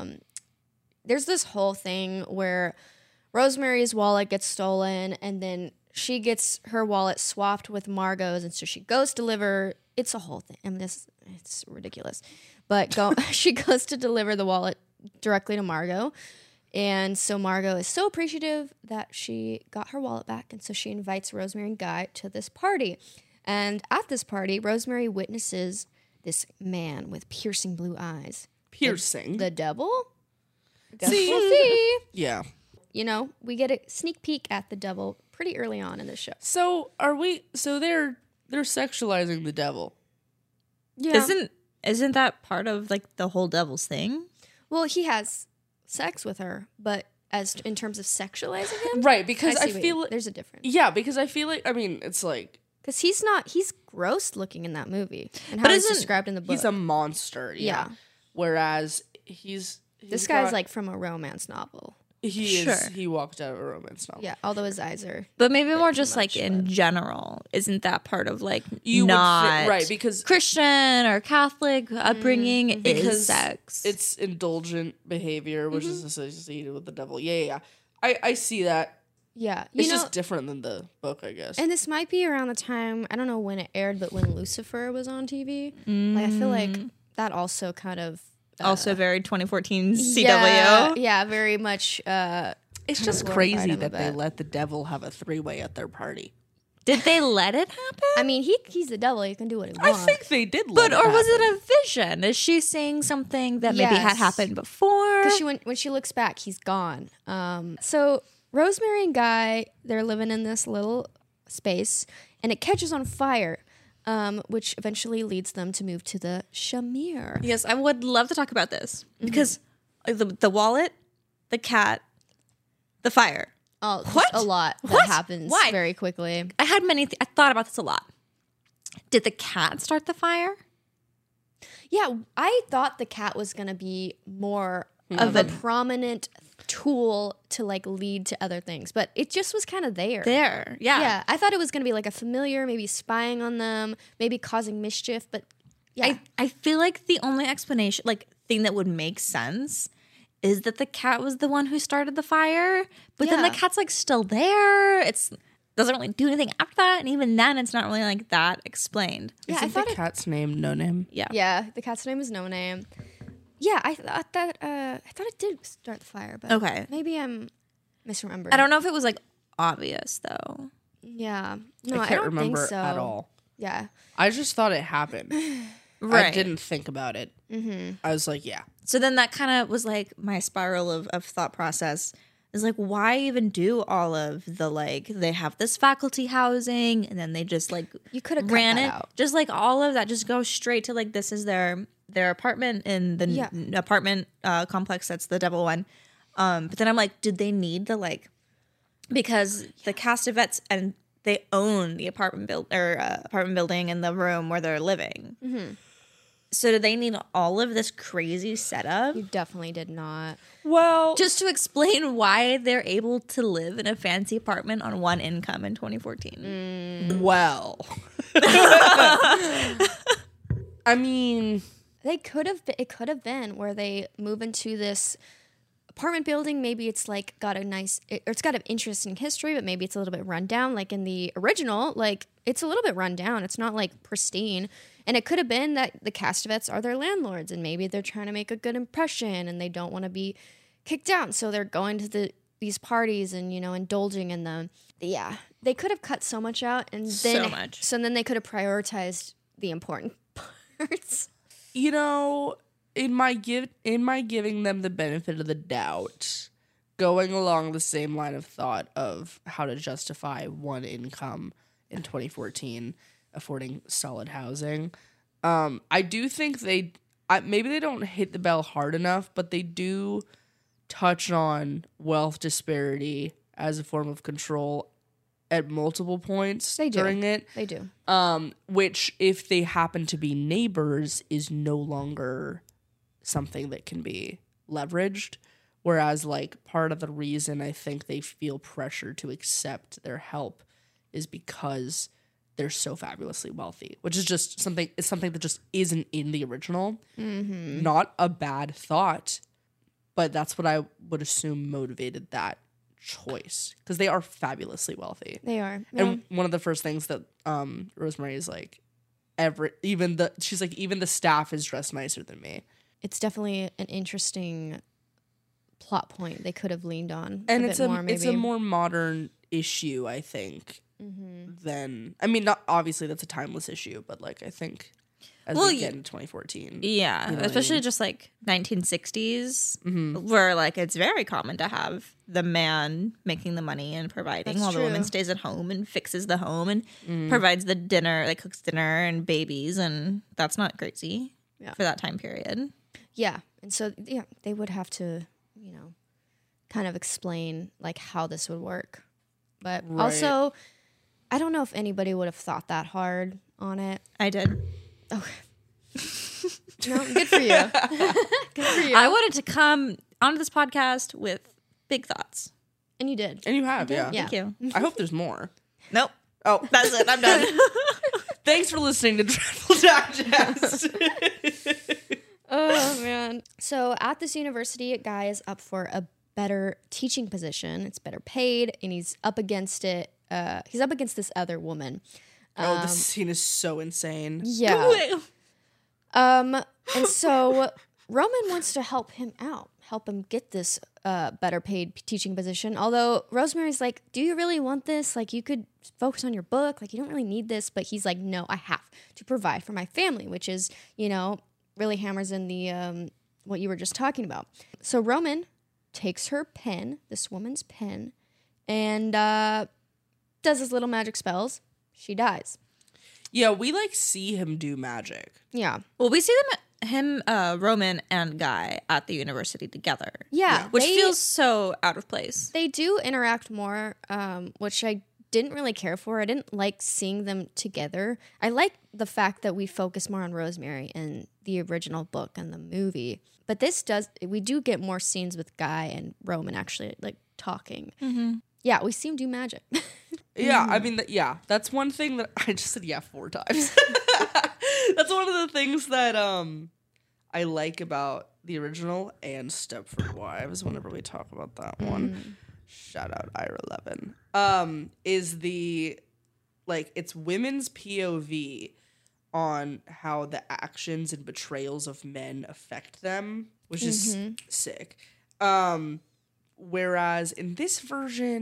There's this whole thing where Rosemary's wallet gets stolen, and then she gets her wallet swapped with Margot's, and so she goes to deliver. It's a whole thing. I mean, it's ridiculous, but she goes to deliver the wallet directly to Margot. And so Margot is so appreciative that she got her wallet back, and so she invites Rosemary and Guy to this party. And at this party, Rosemary witnesses this man with piercing blue eyes. Piercing. The devil? Guess See? we'll see. Yeah. We get a sneak peek at the devil pretty early on in the show. So they're sexualizing the devil. Yeah. isn't that part of like the whole devil's thing? Well, he has sex with her, but in terms of sexualizing him, Right, because I see what feel you- like there's a difference. yeah, because I feel like it's like Because he's gross looking in that movie, and how But he's isn't- described in the book. he's a monster. Yeah. Yeah. Whereas This guy's like from a romance novel. Sure. he walked out of a romance novel. Yeah, although his eyes are. But maybe more just much, like in general, isn't that part of like You not would right because Christian or Catholic upbringing is sex? it's indulgent behavior which is associated with the devil. Yeah. I see that. Yeah, It's just different than the book, I guess. and this might be around the time, I don't know when it aired, but when Lucifer was on TV. Like, I feel like that also kind of also very 2014 CW. Yeah, very much. It's kind just of glorified crazy him a that they bit. let the devil have a three-way at their party. Did they let it happen? I mean, he's the devil. He can do what he I wants. think they did let But or was happen. it a vision? Is she saying something that maybe had Yes. happened before? Because when she looks back, he's gone. So Rosemary and Guy, they're living in this little space, and it catches on fire, which eventually leads them to move to the Shamir. Yes, I would love to talk about this because the wallet, the cat, the fire. Oh, just What? a lot that What? happens Why? very quickly. I had I thought about this a lot. Did the cat start the fire? Yeah, I thought the cat was gonna be more of a prominent tool to like lead to other things, but it just was kind of there. There, yeah. Yeah, I thought it was gonna be like a familiar, maybe spying on them, maybe causing mischief, but yeah, I feel like the only explanation, like thing that would make sense, is that the cat was the one who started the fire. But then the Yeah. cat's like still there. It's doesn't really do anything after that, and even then, it's not really like that explained. yeah, Isn't I thought the cat's name No Name? yeah, the cat's name is No Name. Yeah, I thought that it did start the fire, but Okay. maybe I'm misremembering. I don't know if it was like obvious though. Yeah. No, I I can't don't remember think so. at all. Yeah. I just thought it happened. Right. I didn't think about it. Mm-hmm. I was like, yeah. So then that kind of was like my spiral of thought process is like, why even do all of the like, they have this faculty housing and then they just like You could have ran cut it. that out. Just like all of that just goes straight to like, this is their apartment in the Yeah. apartment complex. That's the double one. But then I'm like, did they need the like, because the Castevets and they own the apartment building and the room where they're living. Mm-hmm. So do they need all of this crazy setup You definitely did not. Well, just to explain why they're able to live in a fancy apartment on one income in 2014? well. I mean, It could have been where they move into this apartment building. Maybe it's like got a nice, it's got an interesting history, but maybe it's a little bit run down. Like in the original, like it's a little bit run down. It's not like pristine. And it could have been that the Castevets are their landlords, and maybe they're trying to make a good impression, and they don't want to be kicked out, so they're going to these parties and indulging in them. Yeah, they could have cut so much out, and then So much. So then they could have prioritized the important parts. in my giving them the benefit of the doubt, going along the same line of thought of how to justify one income in 2014 affording solid housing, I do think maybe they don't hit the bell hard enough, but they do touch on wealth disparity as a form of control at multiple points They do. during it. They do. Which, if they happen to be neighbors, is no longer something that can be leveraged. Whereas, like, part of the reason I think they feel pressure to accept their help is because they're so fabulously wealthy, which is just something that just isn't in the original. Mm-hmm. Not a bad thought, but that's what I would assume motivated that choice, because they are fabulously wealthy. They are. Yeah. And one of the first things that Rosemary is like, even the staff is dressed nicer than me. It's definitely an interesting plot point they could have leaned on And a bit more, maybe. it's a more modern issue, I think, than, I mean, not obviously that's a timeless issue, but like I think as we get into 2014. Yeah, You know what I especially mean? just like 1960s, where like it's very common to have the man making the money and providing That's while the woman true. stays at home and fixes the home and provides the dinner, like cooks dinner and babies, and that's not crazy for that time period. Yeah. And so, yeah, they would have to, kind of explain like how this would work. But Right. also, I don't know if anybody would have thought that hard on it. I did. Okay. No, good for you. Good for you. I wanted to come onto this podcast with big thoughts. And you did. And you have, yeah. Yeah. Thank you. I hope there's more. Nope. Oh, That's it. I'm done. thanks for listening to Dreadful Digest. Oh, man. So at this university, a guy is up for a better teaching position. It's better paid, and he's up against it. He's up against this other woman. Oh, this scene is so insane. Yeah. And so Roman wants to help him out, help him get this better paid teaching position. Although Rosemary's like, do you really want this? Like, you could focus on your book. Like, you don't really need this. But he's like, no, I have to provide for my family, which is, really hammers in the what you were just talking about. So Roman takes her pen, this woman's pen, and does his little magic spells. She dies. Yeah, we like see him do magic. Yeah. Well, we see Roman and Guy at the university together. Yeah. Which feels so out of place. They do interact more, which I didn't really care for. I didn't like seeing them together. I like the fact that we focus more on Rosemary in the original book and the movie. But we do get more scenes with Guy and Roman actually like talking. Mm-hmm. Yeah, we see him do magic. Yeah, I mean, that's one thing that I just said 4 times. That's one of the things that I like about the original and Stepford Wives whenever we talk about that one. Shout out Ira Levin. Is the, like, it's women's POV on how the actions and betrayals of men affect them, which is sick. Whereas in this version,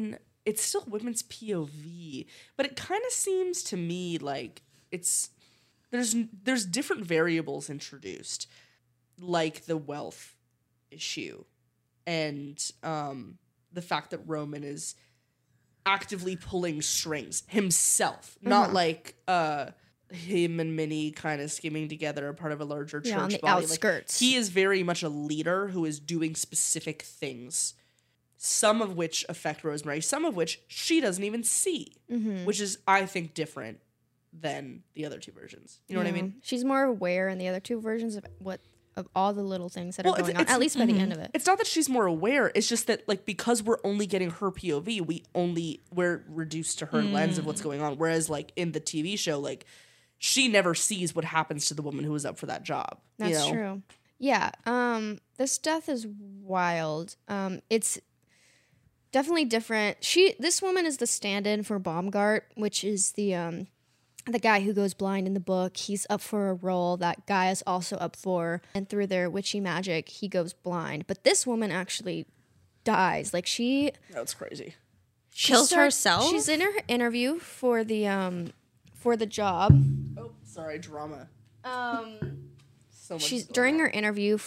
it's still women's POV, but it kind of seems to me like there's different variables introduced, like the wealth issue and the fact that Roman is actively pulling strings himself, not like him and Minnie kind of scheming together, a part of a larger church on the body. outskirts. Like, he is very much a leader who is doing specific things, some of which affect Rosemary, some of which she doesn't even see, which is, I think, different than the other two versions. You know what I mean? She's more aware in the other two versions of all the little things that are going on, at least by the end of it. It's not that she's more aware. It's just that, like, because we're only getting her POV, we're reduced to her lens of what's going on. Whereas, like, in the TV show, like, she never sees what happens to the woman who was up for that job. That's true. Yeah. This death is wild. It's definitely different. This woman is the stand-in for Baumgart, which is the guy who goes blind in the book. He's up for a role that guy is also up for, and through their witchy magic, he goes blind. But this woman actually dies. Like, That's crazy. Kills herself? She's in her interview for the job. Oh, sorry, drama. So much She's going during on. her interview,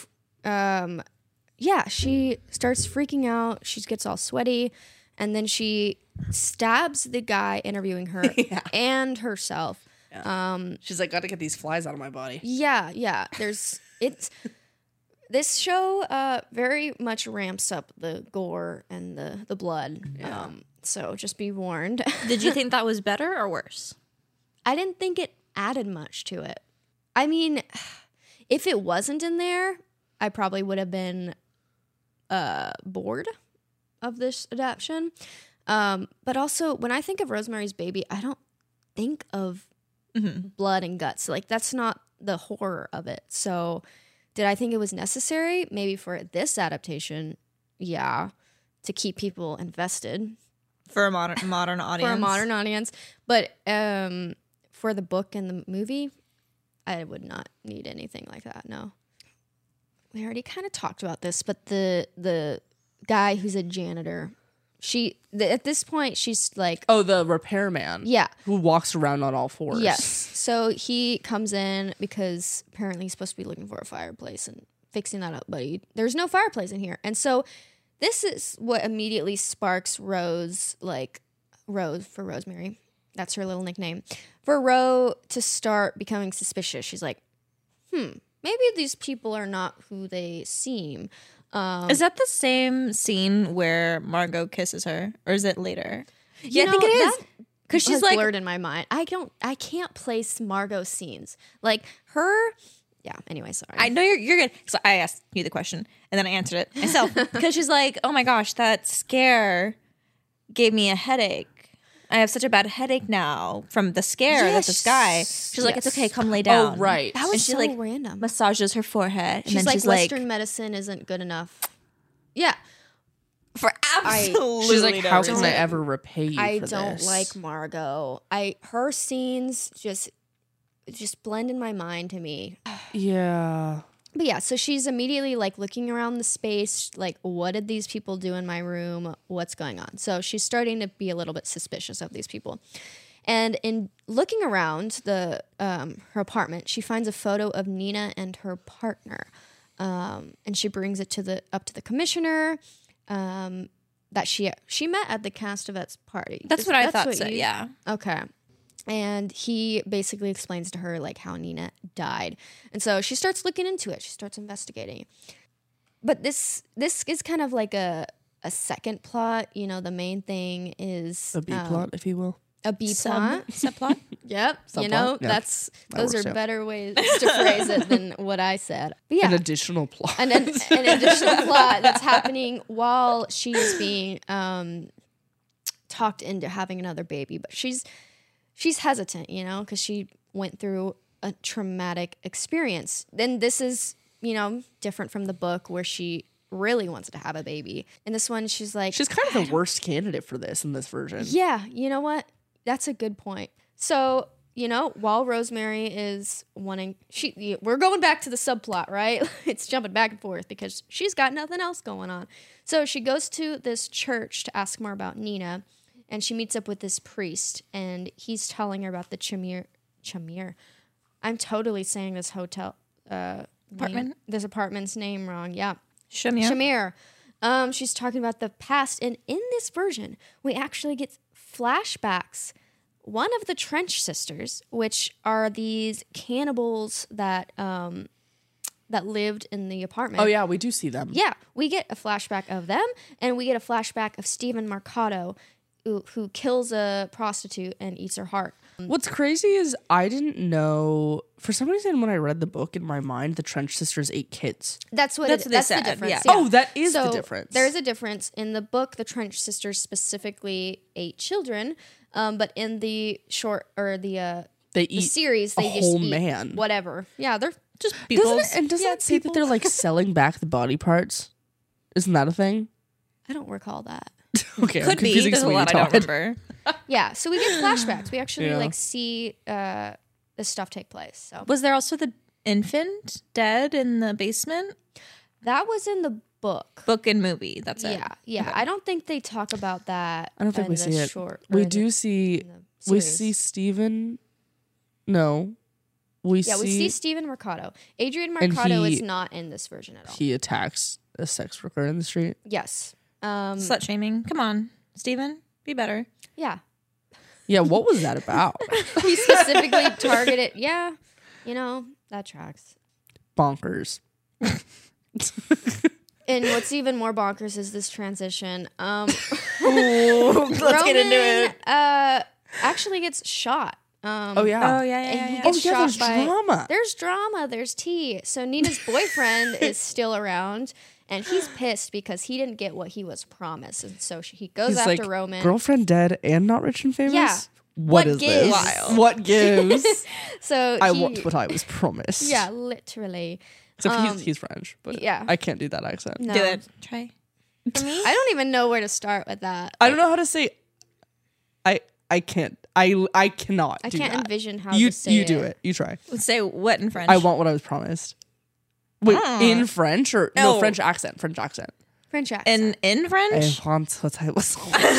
she starts freaking out. She gets all sweaty, and then she stabs the guy interviewing her and herself. She's like, gotta get these flies out of my body. Yeah. This show very much ramps up the gore and the blood. Yeah. So just be warned. Did you think that was better or worse? I didn't think it added much to it. I mean, if it wasn't in there, I probably would have been bored of this adaptation. But also, when I think of Rosemary's Baby, I don't think of blood and guts. Like, that's not the horror of it. So, did I think it was necessary? Maybe for this adaptation, yeah, to keep people invested. For a modern audience? For a modern audience. But for the book and the movie, I would not need anything like that, no. We already kind of talked about this, but the guy who's a janitor, at this point, she's like... Oh, the repairman. Yeah. Who walks around on all fours. Yes. So he comes in because apparently he's supposed to be looking for a fireplace and fixing that up, but there's no fireplace in here. And so this is what immediately sparks Rose for Rosemary. That's her little nickname. For Ro to start becoming suspicious. She's like, maybe these people are not who they seem. Is that the same scene where Margot kisses her, or is it later? Yeah, I think it is. Because she's like blurred in my mind. I can't place Margot's scenes. Like her. Yeah. Anyway, sorry. I know you're good. So I asked you the question and then I answered it myself because she's like, "Oh my gosh, that scare gave me a headache. I have such a bad headache now from the scare that this guy." She's like, "It's okay, come lay down." Oh, right. That was and she so like random. massages her forehead, and She's then like, she's like, Western medicine isn't good enough. Yeah. "For absolutely." She's like, no how reason." can I ever repay you I for don't this? like Margot. Her scenes just blend in my mind to me. Yeah. But yeah, so she's immediately like looking around the space, like, what did these people do in my room? What's going on? So she's starting to be a little bit suspicious of these people. And in looking around her apartment, she finds a photo of Nina and her partner. And she brings it up to the commissioner that she met at the Castavets party. That's what I thought. So, yeah. Okay. And he basically explains to her like how Nina died. And so she starts looking into it. She starts investigating. But this is kind of like a second plot. You know, the main thing is A B plot, if you will. a B plot. Subplot. Yep. You Subplot? know, Yeah. those works are out. better ways to phrase it than what I said. But yeah. An additional plot. An additional plot that's happening while she is being talked into having another baby. But she's hesitant, you know, because she went through a traumatic experience. Then this is, you know, different from the book where she really wants to have a baby. In this one, she's like... She's kind of the worst candidate for this in this version. Yeah, you know what? That's a good point. So, you know, while Rosemary is wanting... We're going back to the subplot, right? It's jumping back and forth because she's got nothing else going on. So she goes to this church to ask more about Nina. and she meets up with this priest, and he's telling her about the Chamir. I'm totally saying this this apartment's name wrong. Yeah. Shamir. Shamir. She's talking about the past, and in this version, we actually get flashbacks. One of the Trench sisters, which are these cannibals that lived in the apartment. Oh yeah, we do see them. Yeah, we get a flashback of them, and we get a flashback of Stephen Mercado, who kills a prostitute and eats her heart. What's crazy is I didn't know, for some reason when I read the book, in my mind the Trench sisters ate kids. That's what That's it, what they that's the said, difference. yeah. Oh, that is the So difference. There's a difference. In the book, the Trench sisters specifically ate children, but in the short or the They the eat series, a they just whole eat man. whatever. Yeah, they're just Doesn't it say that they're like selling back the body parts? Isn't that a thing? I don't recall that. Okay, I'm Could be. confusing There's a Sweeney lot I don't Todd. remember. Yeah, so we get flashbacks. We actually Yeah. like see this stuff take place. So Was there also the infant dead in the basement? that was in the book. Book and movie. That's it. Yeah. I don't think they talk about that. I don't think in we the see it. short, or We in do the- see. in the We series. see Stephen. No, we Yeah, see. we see Stephen Mercado. Adrian And Mercado he- is not in this version at all. he attacks a sex worker in the street. Yes. Slut shaming. Come on, Steven. Be better. Yeah. Yeah, what was that about? He specifically targeted. Yeah. You know, that tracks. Bonkers. And what's even more bonkers is this transition. Let's get into it. Actually gets shot. Oh yeah. Oh yeah, And yeah, he yeah. gets Oh, yeah, shot there's by, drama. There's drama. There's tea. So Nina's boyfriend is still around, and he's pissed because he didn't get what he was promised, and so he goes He's after like, Roman. girlfriend dead and not rich and famous. Yeah. What is gives? this? Wild. What gives? So I he- want what I was promised. Yeah, literally. Except he's French, but yeah. I can't do that accent. No. Do it. Try. For me? I don't even know where to start with that. I don't know how to say. I can't. I cannot. I do can't that. envision how You to say you do it. You try. Let's say what in French? I want what I was promised. Wait, in French or no No. French accent? French accent. French accent. in I French. want what I was.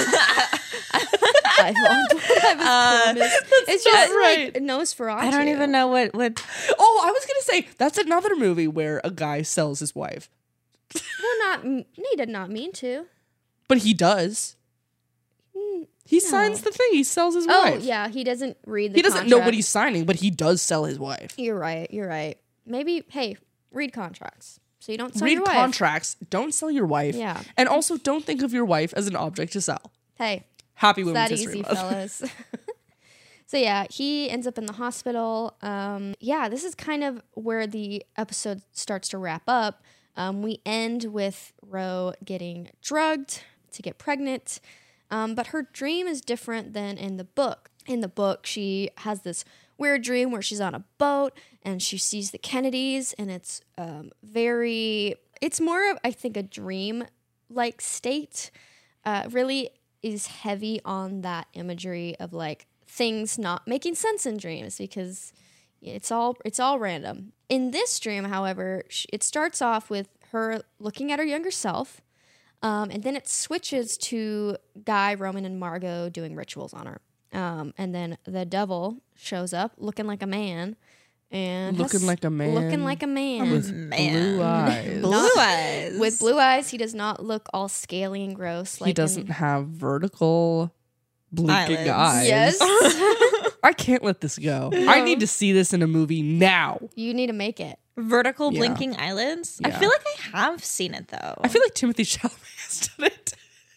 I want what I was promised. It's just right. like Nosferatu. I don't even know what. Oh, I was gonna say that's another movie where a guy sells his wife, Well, he did not mean to. but he does. He signs the thing. He sells his Oh, wife. yeah, he doesn't read the He doesn't know what contract. he's signing, but he does sell his wife. You're right. Maybe, hey, read contracts so you don't sell Read your wife. contracts. Don't sell your wife. Yeah. And also, don't think of your wife as an object to sell. Hey, Happy it's Women's that History easy, Month. fellas. So yeah, he ends up in the hospital. Yeah, this is kind of where the episode starts to wrap up. We end with Ro getting drugged to get pregnant, but her dream is different than in the book. In the book, she has this weird dream where she's on a boat and she sees the Kennedys, and it's it's more of, I think, a dream-like state. Really is heavy on that imagery of like things not making sense in dreams because it's all random. In this dream, however, it starts off with her looking at her younger self, and then it switches to Guy, Roman, and Margot doing rituals on her. And then the devil shows up looking like a man. And Looking like a man. Looking like a man. With blue eyes. Blue eyes. With blue eyes, he does not look all scaly and gross. Like He doesn't have vertical blinking Eyelids. eyes. Yes. I can't let this go. I need to see this in a movie now. You need to make it. Vertical Yeah. blinking eyelids. I Yeah. feel like I have seen it though. I feel like Timothy Chalamet has done it.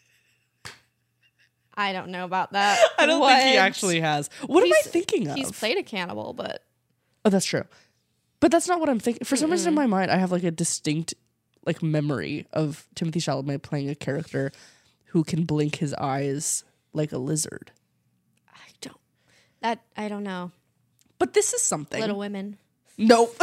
I don't know about that. I don't think he What? actually has. What am I He's- thinking of? He's played a cannibal, but Oh, that's true. But that's not what I'm thinking. For some reason in my mind, I have like a distinct like memory of Timothy Chalamet playing a character who can blink his eyes like a lizard. I don't know. But this is something. Little Women. Nope.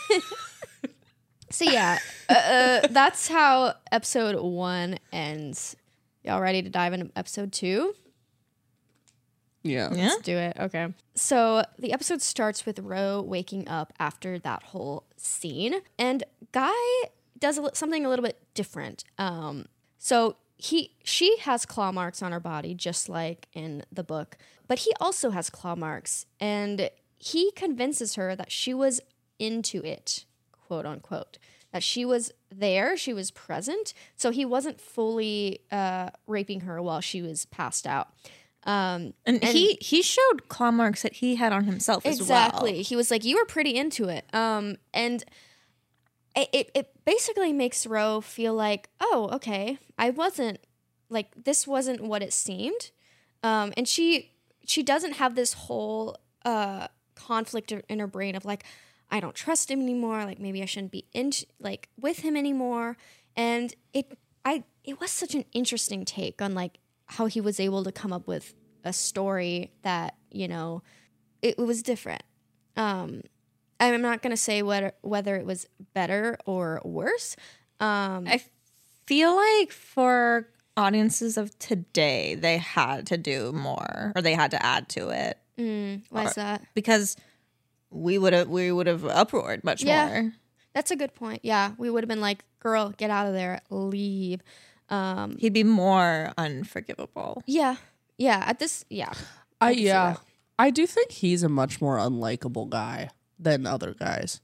So yeah, that's how episode 1 ends. Y'all ready to dive into episode 2? Yeah. Yeah. Let's do it. Okay. So the episode starts with Ro waking up after that whole scene, and Guy does something a little bit different. So she has claw marks on her body, just like in the book, but he also has claw marks, and he convinces her that she was into it, quote unquote, that she was there, she was present, so he wasn't fully raping her while she was passed out. And he showed claw marks that he had on himself as well. Exactly. He was like, you were pretty into it. And it basically makes Ro feel like, oh, okay, I wasn't, like, this wasn't what it seemed. And she doesn't have this whole conflict in her brain of like, I don't trust him anymore. Like, maybe I shouldn't be with him anymore. And it was such an interesting take on like how he was able to come up with a story that, you know, it was different. I'm not going to say whether it was better or worse. I feel like for audiences of today, they had to do more, or they had to add to it. Why is that? Because we would have uproared much more. That's a good point. Yeah, we would have been like, girl, get out of there, leave. He'd be more unforgivable. Yeah. At this, yeah. I do think he's a much more unlikable guy than other guys.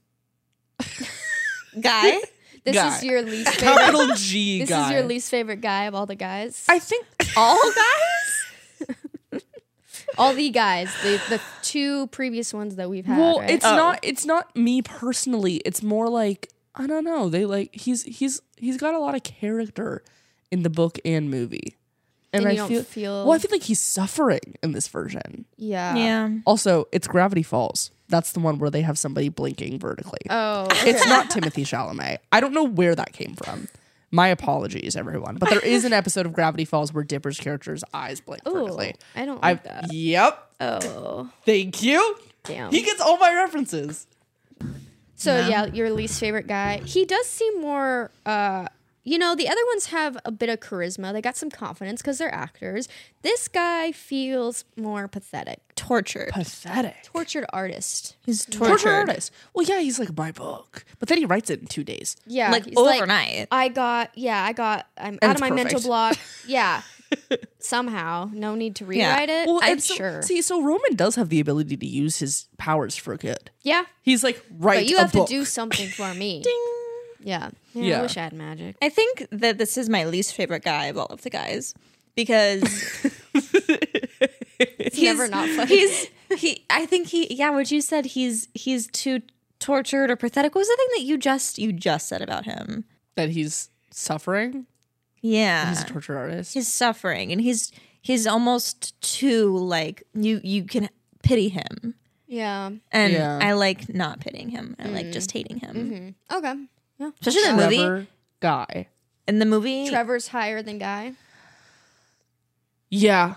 Guy? This Guy. is your least favorite. Capital G This guy. is your least favorite guy of all the guys. I think All guys? All the guys, the two previous ones that we've had. well, right? it's not me personally. It's more like, I don't know. They like he's got a lot of character in the book and movie. And you I don't feel I feel like he's suffering in this version. Yeah. Also, it's Gravity Falls. That's the one where they have somebody blinking vertically. Oh, okay. It's not Timothy Chalamet. I don't know where that came from. My apologies, everyone. But there is an episode of Gravity Falls where Dipper's character's eyes blink vertically. I don't like that. Yep. Oh, Thank you. damn. He gets all my references. So yeah, your least favorite guy. He does seem more. The other ones have a bit of charisma. They got some confidence because they're actors. This guy feels more pathetic. Tortured. Pathetic. Tortured artist. He's Torture tortured. artist. Well, yeah, he's like my book. But then he writes it in 2 days. Yeah, Like he's overnight. I'm out it's of my mental perfect. block. Yeah, somehow, no need to rewrite it. Well, I'm and so, sure. See, so Roman does have the ability to use his powers for good. Yeah, He's like, write but you a have book. to do something for me. Yeah. I Yeah. wish I had magic. I think that this is my least favorite guy of all of the guys because It's never not funny. what you said, he's too tortured or pathetic. What was the thing that you just said about him? That he's suffering. Yeah. He's a torture artist. He's suffering and he's almost too like you can pity him. Yeah. And Yeah. I like not pitying him. I like just hating him. Okay. Yeah. Especially in the movie. Trevor guy. In the movie, Trevor's higher than Guy. Yeah.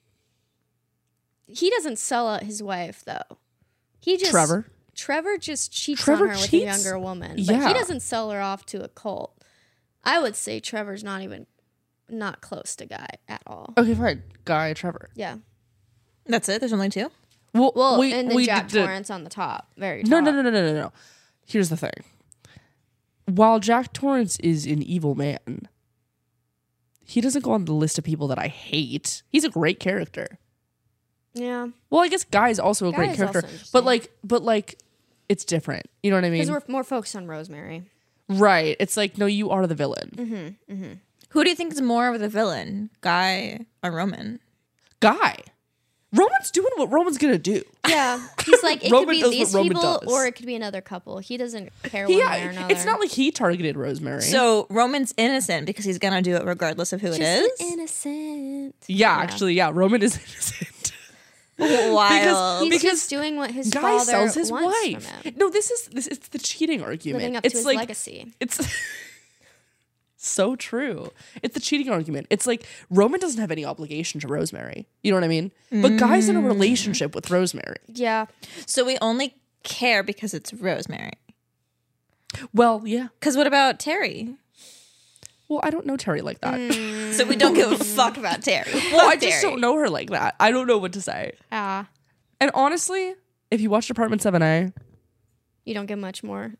He doesn't sell out his wife though. Trevor just cheats Trevor on her with a cheats? younger woman. But Yeah. he doesn't sell her off to a cult. I would say Trevor's not close to Guy at all. Okay, fine. Guy, Trevor. Yeah. that's it. There's only two. Well, we- and then we Jack did- Torrance on the top. Very top. No. Here's the thing. While Jack Torrance is an evil man, he doesn't go on the list of people that I hate. He's a great character. Yeah. Well, I guess Guy's also a Guy great is character, also but like, it's different. You know what I mean? Because we're more focused on Rosemary. Right. It's like, no, you are the villain. Mm-hmm. Who do you think is more of the villain, Guy or Roman? Guy. Roman's doing what Roman's gonna do. Yeah. He's like, it could Roman be does what these Roman people does. or it could be another couple. He doesn't care one way or another. It's not like he targeted Rosemary. So Roman's innocent because he's gonna do it regardless of who it Just is. innocent. actually, Roman is innocent. Wild. He's Because just doing what his Guy father sells his wants wife. from him. No, this is it's the cheating argument. Living up it's to his like legacy. it's so true. It's the cheating argument. It's like Roman doesn't have any obligation to Rosemary. You know what I mean? But Guy's in a relationship with Rosemary. Yeah. So we only care because it's Rosemary. Well, yeah. Because what about Terry? Well, I don't know Terry like that. So we don't give a fuck about Terry. Well, I just don't know her like that. I don't know what to say. Ah. And honestly, if you watched Apartment 7A, You don't get much more.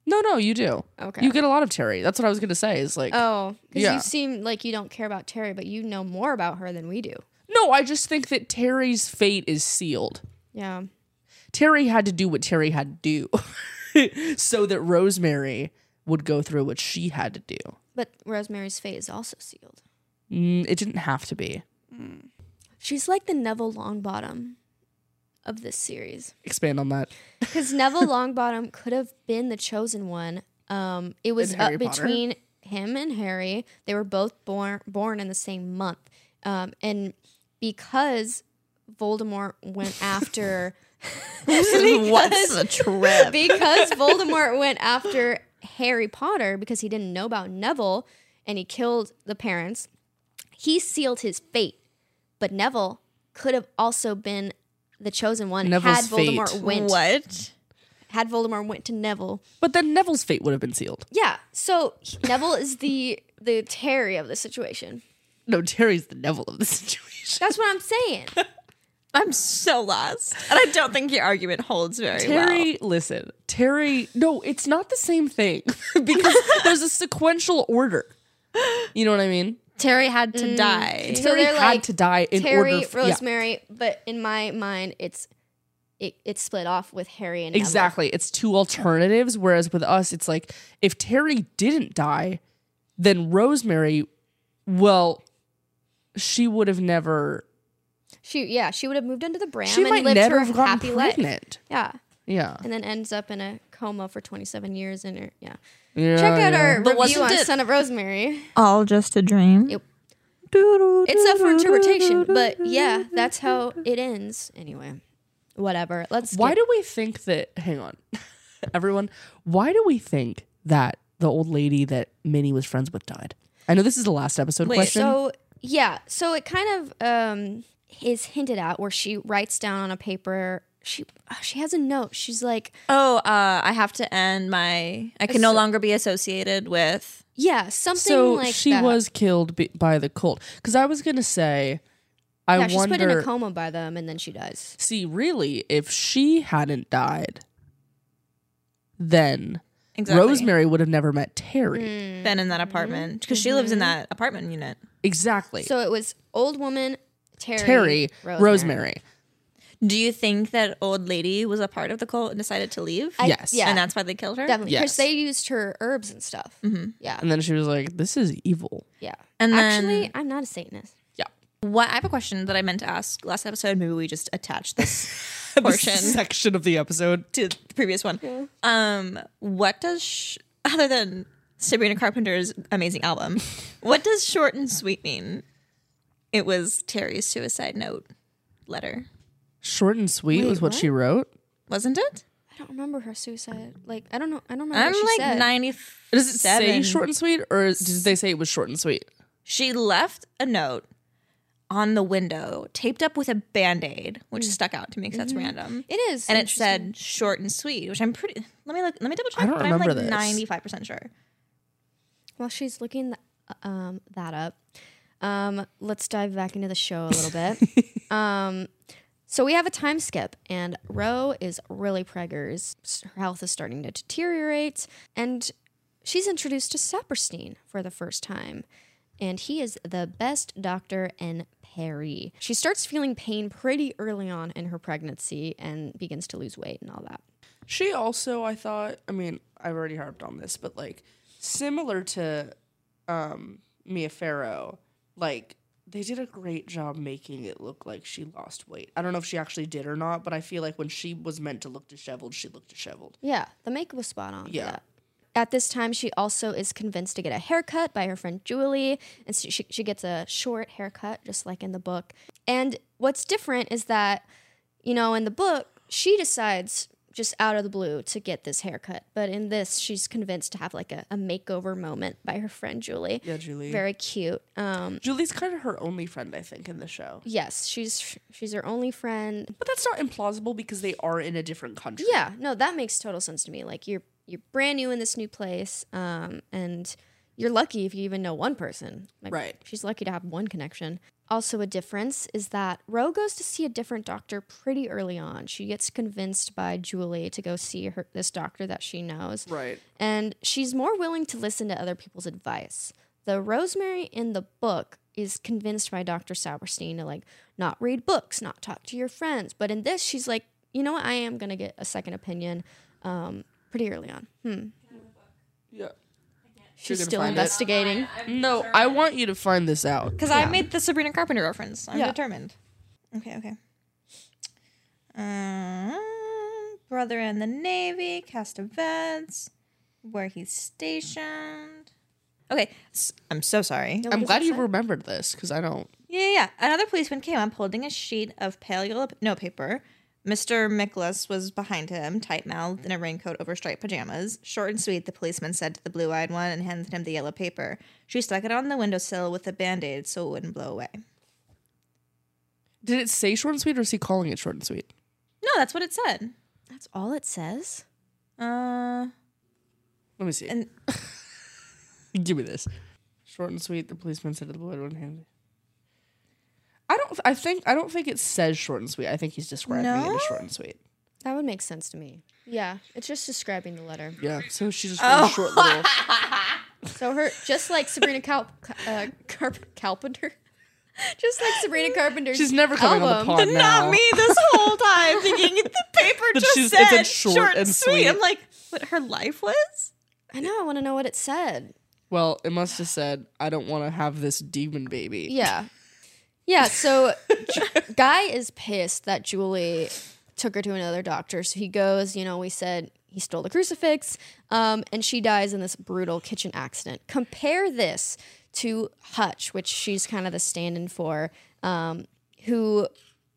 No, you do. Okay. You get a lot of Terry. That's what I was gonna say. Is like, Oh, because Yeah. you seem like you don't care about Terry, but you know more about her than we do. no, I just think that Terry's fate is sealed. Yeah. Terry had to do what Terry had to do, so that Rosemary would go through what she had to do. But Rosemary's fate is also sealed. It didn't have to be. She's like the Neville Longbottom of this series. Expand on that. Because Neville Longbottom could have been the chosen one. It was And Harry up Potter? between him and Harry. They were both born in the same month. And because Voldemort went after... What's the trip? because Voldemort went after Harry Potter because he didn't know about Neville and he killed the parents, he sealed his fate. But Neville could have also been the chosen one Neville's had Voldemort fate. went. What? Had Voldemort went to Neville. But then Neville's fate would have been sealed. Yeah, so Neville is the Terry of the situation. No, Terry's the Neville of the situation. That's what I'm saying. I'm so lost. And I don't think your argument holds very well. Terry, listen, Terry, no, it's not the same thing because there's a sequential order. You know what I mean? Terry had to die. So Terry they're had like to die in Terry, order. Rosemary, but in my mind, it's split off with Harry and Neville. Exactly. It's two alternatives, whereas with us, it's like if Terry didn't die, then Rosemary, she would have never. She would have moved into the Bram She and might lived never her have gotten happy life. pregnant. Yeah, Yeah. and then ends up in a coma for 27 years. And Yeah, check out our But review wasn't on it- Son of Rosemary. All just a dream. Yep. It's up for interpretation, but yeah, that's how it ends. Anyway, whatever. Why do we think that? Hang on, everyone. Why do we think that the old lady that Minnie was friends with died? I know this is the last episode question. So it kind of is hinted at where she writes down on a paper. She has a note. She's like, I have to end I can no longer be associated with. yeah, something So like she that. was killed by the cult. Because I was gonna say, I Yeah, she's wonder. put in a coma by them, and then she dies. See, really, if she hadn't died, then Exactly. Rosemary would have never met Terry. Been in that apartment because she lives in that apartment unit. Exactly. So it was old woman, Terry, Rosemary. Do you think that old lady was a part of the cult and decided to leave? Yes. Yeah, And that's why they killed her? definitely because Yes. they used her herbs and stuff. Mm-hmm. Yeah, And then she was like, "This is evil." yeah. And then- Actually, I'm not a Satanist. Yeah. I have a question that I meant to ask last episode. Maybe we just attach this portion section of the episode. to the previous one. What does, other than Sabrina Carpenter's amazing album, what does short and sweet mean? It was Terry's suicide note letter, Short and sweet Wait, was what what? she wrote. wasn't it? I don't remember her suicide. Like, I don't know. I don't remember I'm what she like said. 97. Does it say short and sweet, or did they say it was short and sweet? She left a note on the window taped up with a Band-Aid, which stuck out to me because that's random. It is, And it interesting. said short and sweet, which I'm pretty. Let me double check. I don't but remember I'm like this. 95% sure. While she's looking that up, let's dive back into the show a little bit. So we have a time skip, and Ro is really preggers. Her health is starting to deteriorate, and she's introduced to Saperstein for the first time. And he is the best doctor in Perry. She starts feeling pain pretty early on in her pregnancy and begins to lose weight and all that. She also, I thought, I mean, I've already harped on this, but like similar to Mia Farrow, like they did a great job making it look like she lost weight. I don't know if she actually did or not, but I feel like when she was meant to look disheveled, she looked disheveled. Yeah, the makeup was spot on. Yeah. At this time, she also is convinced to get a haircut by her friend Julie, and so she gets a short haircut, just like in the book. And what's different is that, you know, in the book, she decides just out of the blue to get this haircut. But in this, she's convinced to have like a makeover moment by her friend Julie. Yeah, Julie. Very cute. Julie's kind of her only friend, I think, in the show. Yes, she's her only friend. But that's not implausible because they are in a different country. Yeah, no, that makes total sense to me. Like you're brand new in this new place, and you're lucky if you even know one person. Like, Right. She's lucky to have one connection. Also, a difference is that Ro goes to see a different doctor pretty early on. She gets convinced by Julie to go see this doctor that she knows. Right. And she's more willing to listen to other people's advice. The Rosemary in the book is convinced by Dr. Sauerstein to like not read books, not talk to your friends. But in this, she's like, you know what? I am going to get a second opinion pretty early on. Yeah. She's gonna still find it? investigating. No, I want you to find this out. Because I made the Sabrina Carpenter reference. I'm Yeah. determined. Okay. Brother in the Navy, cast events, where he's stationed. Okay, I'm so sorry. I'm glad you remembered this because I don't. Yeah. Another policeman came up holding a sheet of pale yellow notepaper. Mr. Miklas was behind him, tight-mouthed in a raincoat over striped pajamas. Short and sweet, the policeman said to the blue-eyed one and handed him the yellow paper. She stuck it on the windowsill with a Band-Aid so it wouldn't blow away. Did it say short and sweet or is he calling it short and sweet? No, that's what it said. That's all it says? Let me see. And Give me this. Short and sweet, the policeman said to the blue-eyed one hand. I don't think it says short and sweet. I think he's describing it as short and sweet. That would make sense to me. Yeah, it's just describing the letter. Yeah, so she just wrote a short little. So her, just like Sabrina Carpenter, just like Sabrina Carpenter's She's never coming on the album. pod now. not me this whole time thinking the paper But just it said said short and sweet. I'm like, what her life was? I know. I want to know what it said. Well, it must have said, I don't want to have this demon baby. Yeah. Yeah, so Guy is pissed that Julie took her to another doctor. So he goes, we said he stole the crucifix, and she dies in this brutal kitchen accident. Compare this to Hutch, which she's kind of the stand-in for, who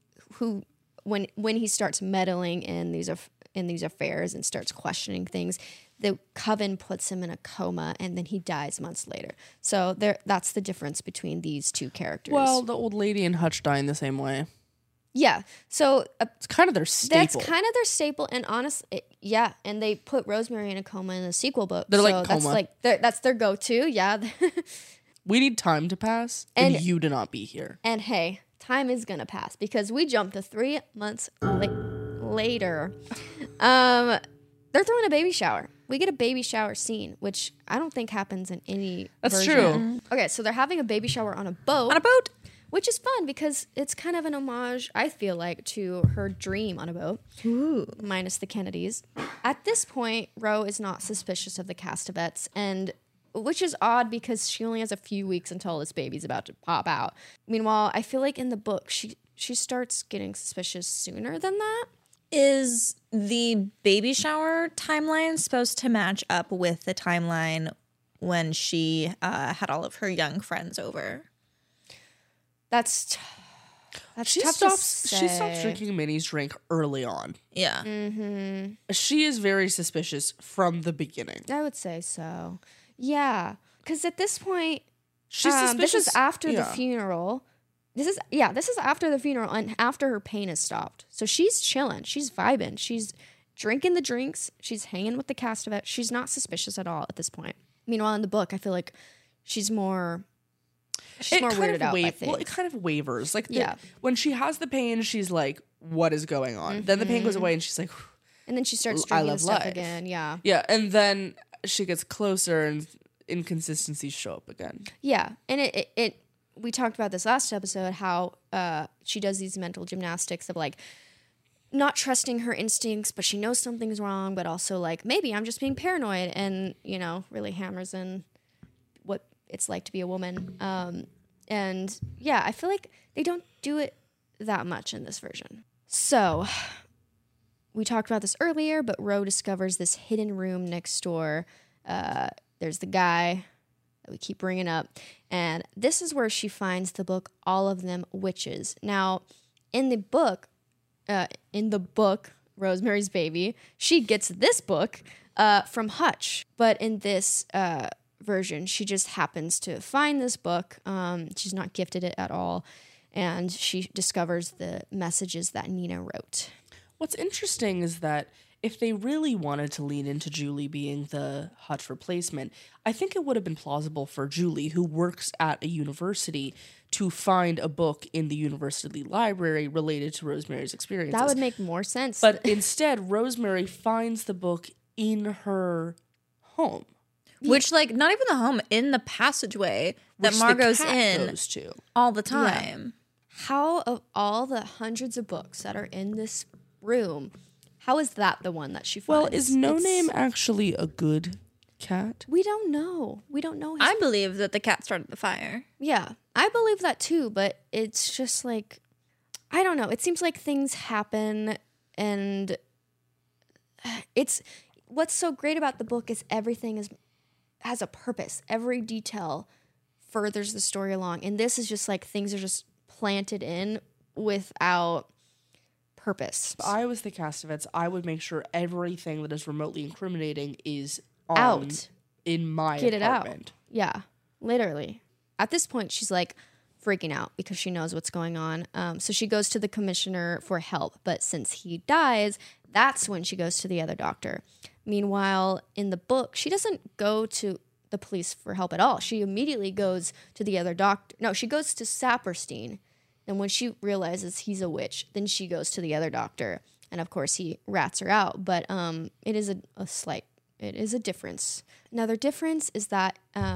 when he starts meddling in these affairs and starts questioning things, the coven puts him in a coma and then he dies months later. So that's the difference between these two characters. Well, the old lady and Hutch die in the same way. Yeah. So It's kind of their staple. that's kind of their staple. And honestly, yeah. And they put Rosemary in a coma in the sequel book. They're so like that's coma. that's their go-to. Yeah. We need time to pass, and And- you to not be here. And hey, time is gonna pass because we jumped to 3 months later. They're throwing a baby shower. We get a baby shower scene, which I don't think happens in any That's version. true. Okay, so they're having a baby shower on a boat. On a boat? Which is fun because it's kind of an homage, I feel like, to her dream on a boat. Ooh. Minus the Kennedys. At this point, Ro is not suspicious of the Castevets, and which is odd because she only has a few weeks until this baby's about to pop out. Meanwhile, I feel like in the book, she starts getting suspicious sooner than that. Is the baby shower timeline supposed to match up with the timeline when she had all of her young friends over? That's She tough stops. to She say. stops drinking Minnie's drink early on. Yeah. She is very suspicious from the beginning. I would say so. Yeah, because at this point, She's suspicious. this is after the yeah. funeral. This is after the funeral and after her pain has stopped. So she's chilling. She's vibing. She's drinking the drinks. She's hanging with the Castevets. She's not suspicious at all at this point. Meanwhile, in the book, I feel like she's more weirded out by things. Well, it kind of wavers. Like, Yeah. when she has the pain, she's like, "What is going on?" Then the pain goes away, and she's like, and then she starts I drinking the love stuff life. again. Yeah. "Yeah." And then she gets closer, and inconsistencies show up again. Yeah, and it we talked about this last episode how she does these mental gymnastics of like not trusting her instincts, but she knows something's wrong, but also like maybe I'm just being paranoid, and really hammers in what it's like to be a woman. And yeah, I feel like they don't do it that much in this version. So we talked about this earlier, but Ro discovers this hidden room next door. There's the guy that we keep bringing up. And this is where she finds the book, All of Them Witches. Now, in the book, Rosemary's Baby, she gets this book from Hutch. But in this version, she just happens to find this book. She's not gifted it at all. And she discovers the messages that Nina wrote. What's interesting is that if they really wanted to lean into Julie being the Hutch replacement, I think it would have been plausible for Julie, who works at a university, to find a book in the university library related to Rosemary's experiences. That would make more sense. But instead, Rosemary finds the book in her home, Which, like, not even the home, in the passageway that which Margot's the cat in goes to. all the time. how, of all the hundreds of books that are in this room, how is that the one that she finds? Well, is No It's- Name actually a good cat? We don't know. We don't know. I believe that the cat started the fire. Yeah, I believe that too, but it's just like, I don't know. It seems like things happen, and it's what's so great about the book is everything has a purpose. Every detail furthers the story along, and this is just like things are just planted in without purpose. If I was the Castavets, I would make sure everything that is remotely incriminating is on, Out. in my Get it out. apartment. Yeah, literally. At this point, she's like freaking out because she knows what's going on. So she goes to the commissioner for help. But since he dies, that's when she goes to the other doctor. Meanwhile, in the book, she doesn't go to the police for help at all. She immediately goes to the other doctor. No, she goes to Saperstein. And when she realizes he's a witch, then she goes to the other doctor. And of course, he rats her out. But it is it is a difference. Another difference is that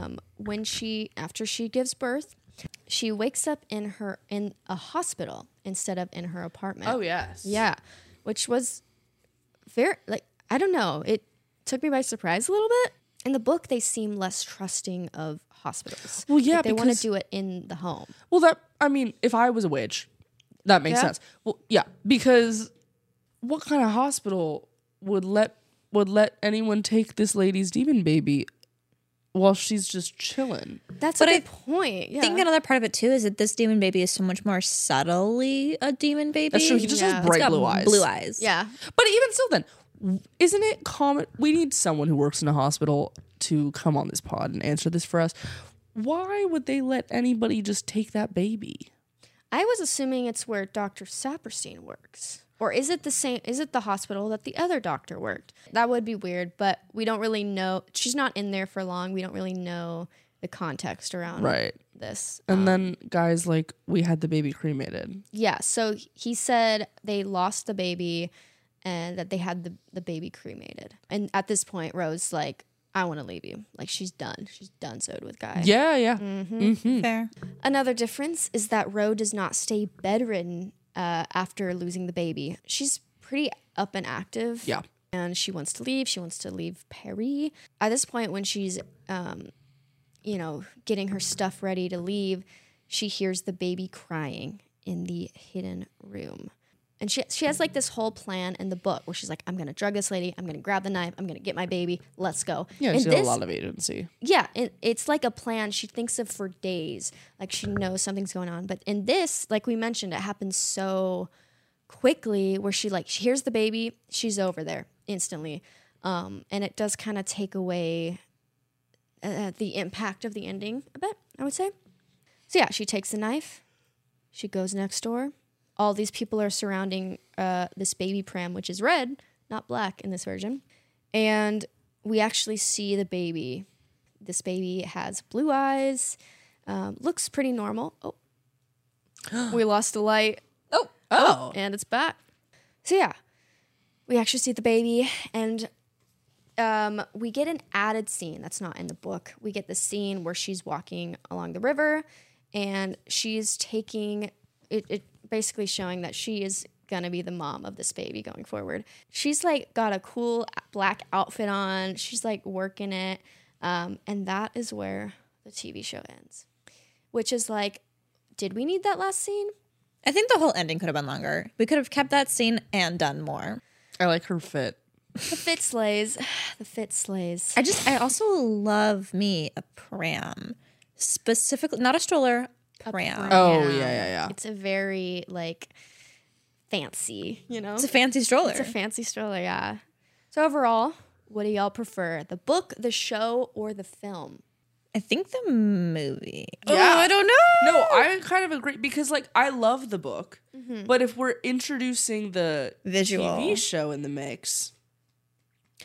after she gives birth, she wakes up in a hospital instead of in her apartment. Oh, yes. Yeah, which was very, like, I don't know. It took me by surprise a little bit. In the book, they seem less trusting of hospitals. Well, yeah, Like, they want to because- do it in the home. Well, if I was a witch, that makes Yeah? sense. Well, yeah, because what kind of hospital would let anyone take this lady's demon baby while she's just chilling? That's But a I good point. Yeah. I think another part of it too is that this demon baby is so much more subtly a demon baby. That's true. He just Yeah. has It's bright Got blue eyes. Blue eyes. Yeah. But even still, then, isn't it common? We need someone who works in a hospital to come on this pod and answer this for us. Why would they let anybody just take that baby? I was assuming it's where Dr. Saperstein works. Or is it the same? Is it the hospital that the other doctor worked? That would be weird, but we don't really know. She's not in there for long. We don't really know the context around Right. this. And then guys like, we had the baby cremated. Yeah, so he said they lost the baby and that they had the baby cremated. And at this point, Rose like, I want to leave you. Like, she's done. She's done so with Guy. Yeah, yeah. Fair. Another difference is that Rose does not stay bedridden after losing the baby. She's pretty up and active. Yeah. And she wants to leave. She wants to leave Paris. At this point, when she's, getting her stuff ready to leave, she hears the baby crying in the hidden room. And she has like this whole plan in the book where she's like, I'm going to drug this lady. I'm going to grab the knife. I'm going to get my baby. Let's go. Yeah, And she's got a lot of agency. yeah, it's like a plan she thinks of for days. Like, she knows something's going on. But in this, like we mentioned, it happens so quickly where she hears the baby, she's over there instantly. And it does kind of take away the impact of the ending a bit, I would say. So yeah, she takes the knife. She goes next door. All these people are surrounding this baby pram, which is red, not black in this version. And we actually see the baby. This baby has blue eyes, looks pretty normal. Oh, we lost the light. Oh. And it's back. So yeah, we actually see the baby, and we get an added scene that's not in the book. We get the scene where she's walking along the river, and she's taking it basically showing that she is gonna be the mom of this baby going forward. She's like got a cool black outfit on. She's like working it, and that is where the TV show ends. Which is like, did we need that last scene? I think the whole ending could have been longer. We could have kept that scene and done more. I like her fit. The fit slays. The fit slays. I also love me a pram. Specifically, not a stroller, pram. Oh, yeah. It's a very like fancy, It's a fancy stroller. It's a fancy stroller, yeah. So overall, what do y'all prefer? The book, the show, or the film? I think the movie. Yeah. Oh, I don't know. No, I kind of agree because, like, I love the book, but if we're introducing the Visual. TV show in the mix,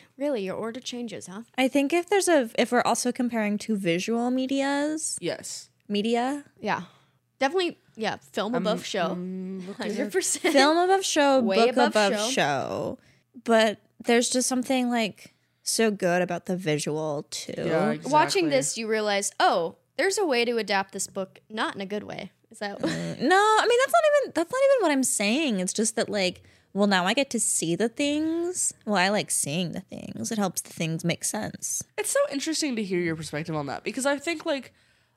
Really, your order changes, huh? I think if we're also comparing to visual Yes. media, Yeah. Definitely, yeah, film above show. 100%. film above show, Way book above above show. But there's just something like so good about the visual too. Yeah, exactly. Watching this, you realize, oh, there's a way to adapt this book, not in a good way. Is that No, I mean that's not even what I'm saying. It's just that like, well, now I get to see the things. Well, I like seeing the things. It helps the things make sense. It's so interesting to hear your perspective on that because I think like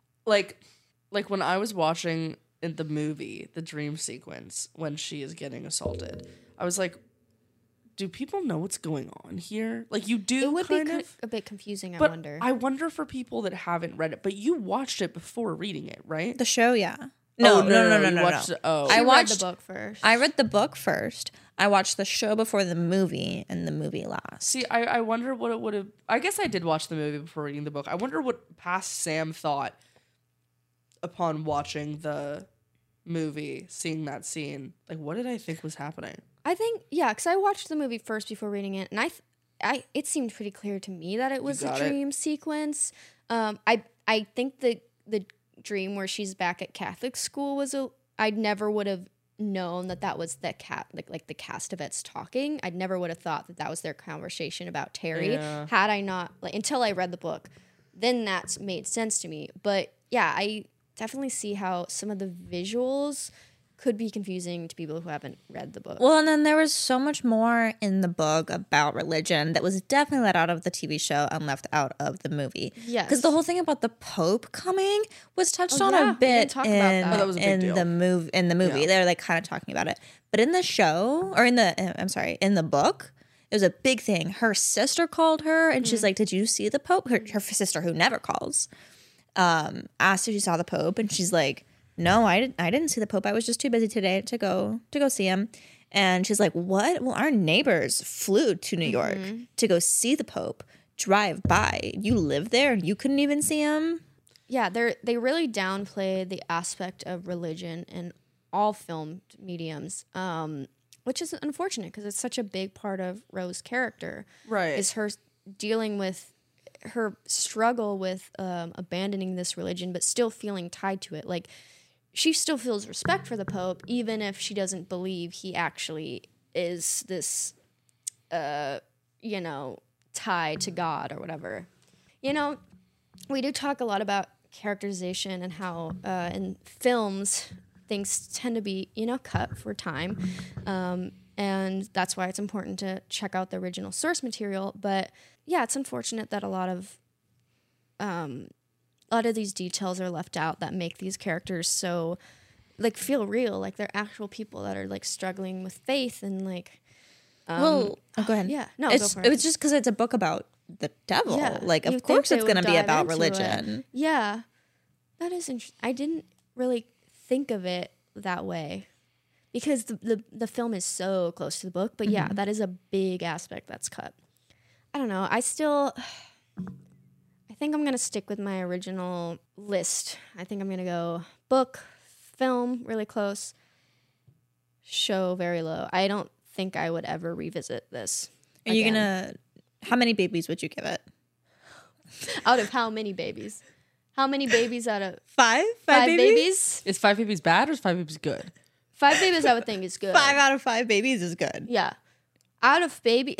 when I was watching in the movie the dream sequence when she is getting assaulted, I was like, do people know what's going on here? Like you do it would be kind of, a bit confusing, but I wonder. I wonder for people that haven't read it, but you watched it before reading it, right? The show, yeah. You watched it- oh. I I watched watched the book first. I read the book first. I watched the show before the movie, and the movie last. See, I wonder what it would have. I guess I did watch the movie before reading the book. I wonder what past Sam thought upon watching the movie, seeing that scene. Like, what did I think was happening? I think, yeah, because I watched the movie first before reading it, and it seemed pretty clear to me that it was a got it. dream sequence. I think the dream where she's back at Catholic school I never would have known that was the like the Castevets talking. I never would have thought that was their conversation about Terry Yeah. had I not until I read the book. Then that's made sense to me. But yeah, I definitely see how some of the visuals could be confusing to people who haven't read the book. Well, and then there was so much more in the book about religion that was definitely let out of the TV show and left out of the movie. Yes. Because the whole thing about the Pope coming was touched on yeah, a we bit didn't talk about that. Oh, that was a big in deal. the movie. Yeah. They're like kind of talking about it. But in the show, or in the book, it was a big thing. Her sister called her and she's like, "Did you see the Pope?" Her sister, who never calls, asked if she saw the Pope, and she's like, "No, I didn't see the Pope. I was just too busy today to go see him." And she's like, "What? Well, our neighbors flew to New York to go see the Pope. Drive by. You live there and you couldn't even see him?" Yeah, they really downplay the aspect of religion in all film mediums, which is unfortunate because it's such a big part of Rose's character. Right. Is her dealing with her struggle with abandoning this religion, but still feeling tied to it. Like, she still feels respect for the Pope, even if she doesn't believe he actually is this, tied to God or whatever. We do talk a lot about characterization and how in films things tend to be, cut for time. And that's why it's important to check out the original source material. But yeah, it's unfortunate that a lot of these details are left out that make these characters so feel real, like they're actual people that are struggling with faith and Go ahead. yeah, no, It go for it. was just because it's a book about the devil. Yeah, Of you'd think course they it's going to would be dive about into religion. it. Yeah, that is interesting. I didn't really think of it that way because the film is so close to the book. But yeah, that is a big aspect that's cut. I don't know. I think I'm going to stick with my original list. I think I'm going to go book, film, really close, show, very low. I don't think I would ever revisit this. Are you again. going to, how many babies would you give it? Out of how many babies? How many babies out of Five? five babies? Is 5 babies bad or is 5 babies good? 5 babies, I would think is good. 5 out of 5 babies is good. Yeah. Out of baby,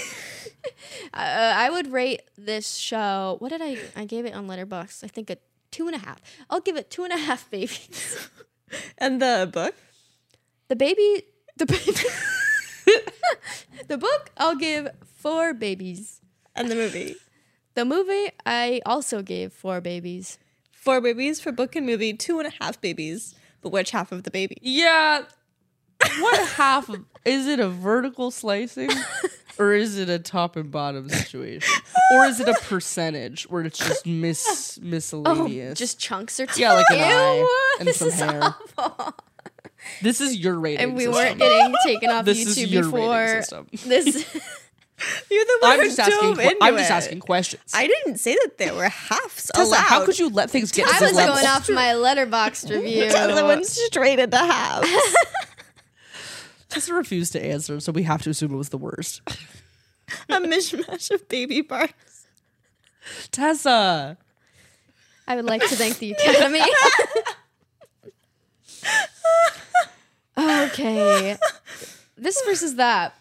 I would rate this show. What did I gave it on Letterboxd? I think a 2.5. I'll give it 2.5 babies. And the book? The baby, the book, I'll give 4 babies. And the movie? The movie, I also gave 4 babies. 4 babies for book and movie, 2.5 babies. But which half of the baby? Yeah. What half of, is it a vertical slicing or is it a top and bottom situation? Or is it a percentage where it's just miscellaneous? Just chunks or two. Yeah, like an eye Ew, and this some is hair. awful. This is your rating And we system. weren't getting taken off This is YouTube your before rating system. this. You're the one I'm who just asking. dove into I'm just it. asking questions. I didn't say that there were halves Tessa, allowed. how could you let things get to I this was level? going off my Letterboxd review. Tessa went straight into halves. Tessa refused to answer, so we have to assume it was the worst. A mishmash of baby parts. Tessa. I would like to thank the Academy. Okay. This versus that.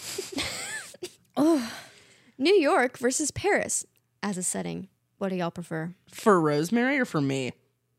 New York versus Paris as a setting. What do y'all prefer? For Rosemary or for me?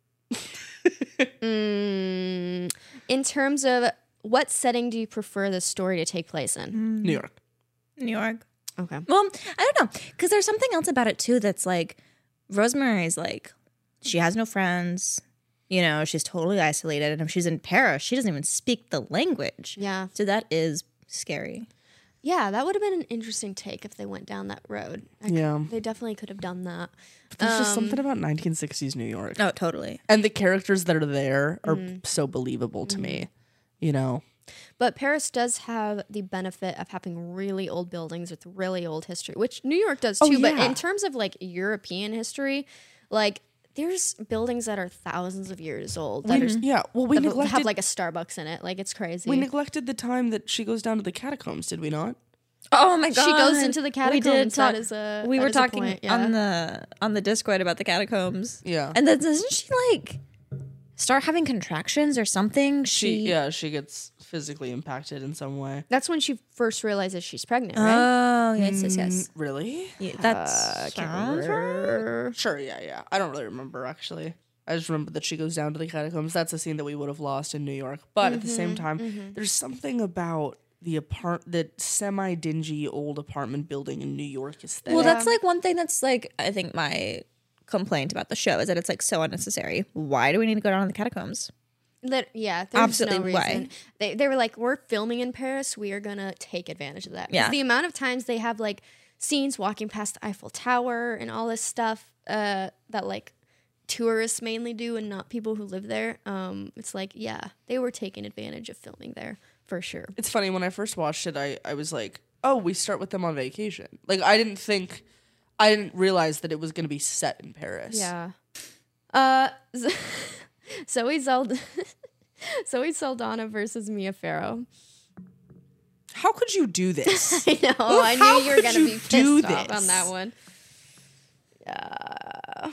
In terms of what setting do you prefer the story to take place in? New York. New York. Okay. Well, I don't know. Because there's something else about it, too, that's like, Rosemary's like, she has no friends. You know, she's totally isolated. And if she's in Paris, she doesn't even speak the language. Yeah. So that is scary. Yeah, that would have been an interesting take if they went down that road. Yeah. They definitely could have done that. There's just something about 1960s New York. Oh, totally. And the characters that are there are so believable to me, you know? But Paris does have the benefit of having really old buildings with really old history, which New York does too. But yeah. in terms of like European history, like there's buildings that are thousands of years old that we that neglected have like a Starbucks in it. Like it's crazy. we neglected the time that she goes down to the catacombs, did we not? Oh my god. She goes into the catacombs. We did talk, That is a we that were is a talking point, yeah. on the Discord about the catacombs. Yeah. And then doesn't she like start having contractions or something? She gets physically impacted in some way. That's when she first realizes she's pregnant, right? Oh, yes. Really? Yeah, that's sounds right. Sure, yeah. I don't really remember actually. I just remember that she goes down to the catacombs. That's a scene that we would have lost in New York. But at the same time, there's something about the semi-dingy old apartment building in New York aesthetic. Well, that's like one thing that's like I think my complaint about the show is that it's like so unnecessary. Why do we need to go down to the catacombs? There's Absolutely, no why? reason. They were like, we're filming in Paris. We are gonna take advantage of that. 'Cause Yeah. the amount of times they have like scenes walking past the Eiffel Tower and all this stuff that like tourists mainly do and not people who live there. It's like, yeah, they were taking advantage of filming there for sure. It's funny, when I first watched it, I was like, oh, we start with them on vacation. Like, I didn't realize that it was going to be set in Paris. Yeah. Zoe Saldana versus Mia Farrow. How could you do this? I know. I how knew you were could gonna you be do pissed off this? on that one. Yeah.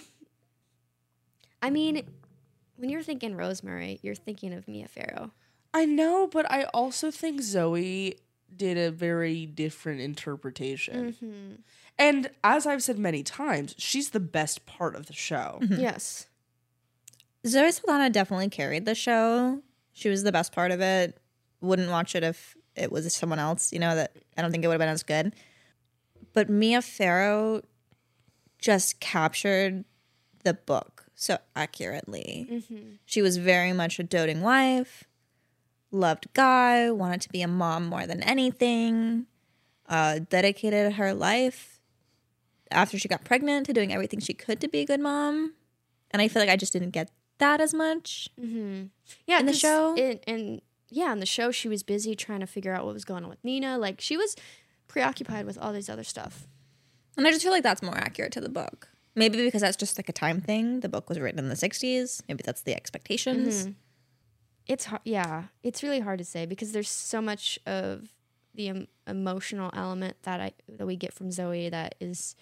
I mean, when you're thinking Rosemary, you're thinking of Mia Farrow. I know, but I also think Zoe did a very different interpretation. And as I've said many times, she's the best part of the show. Yes. Zoe Saldana definitely carried the show. She was the best part of it. Wouldn't watch it if it was someone else, you know, that I don't think it would have been as good. But Mia Farrow just captured the book so accurately. She was very much a doting wife, loved Guy, wanted to be a mom more than anything, dedicated her life after she got pregnant to doing everything she could to be a good mom. And I feel like I just didn't get that as much. Yeah, In the 'cause show? in the show, she was busy trying to figure out what was going on with Nina. Like, she was preoccupied with all these other stuff. And I just feel like that's more accurate to the book. Maybe because that's just like a time thing. The book was written in the 60s. Maybe that's the expectations. It's hard. Yeah, it's really hard to say because there's so much of the emotional element that we get from Zoe that is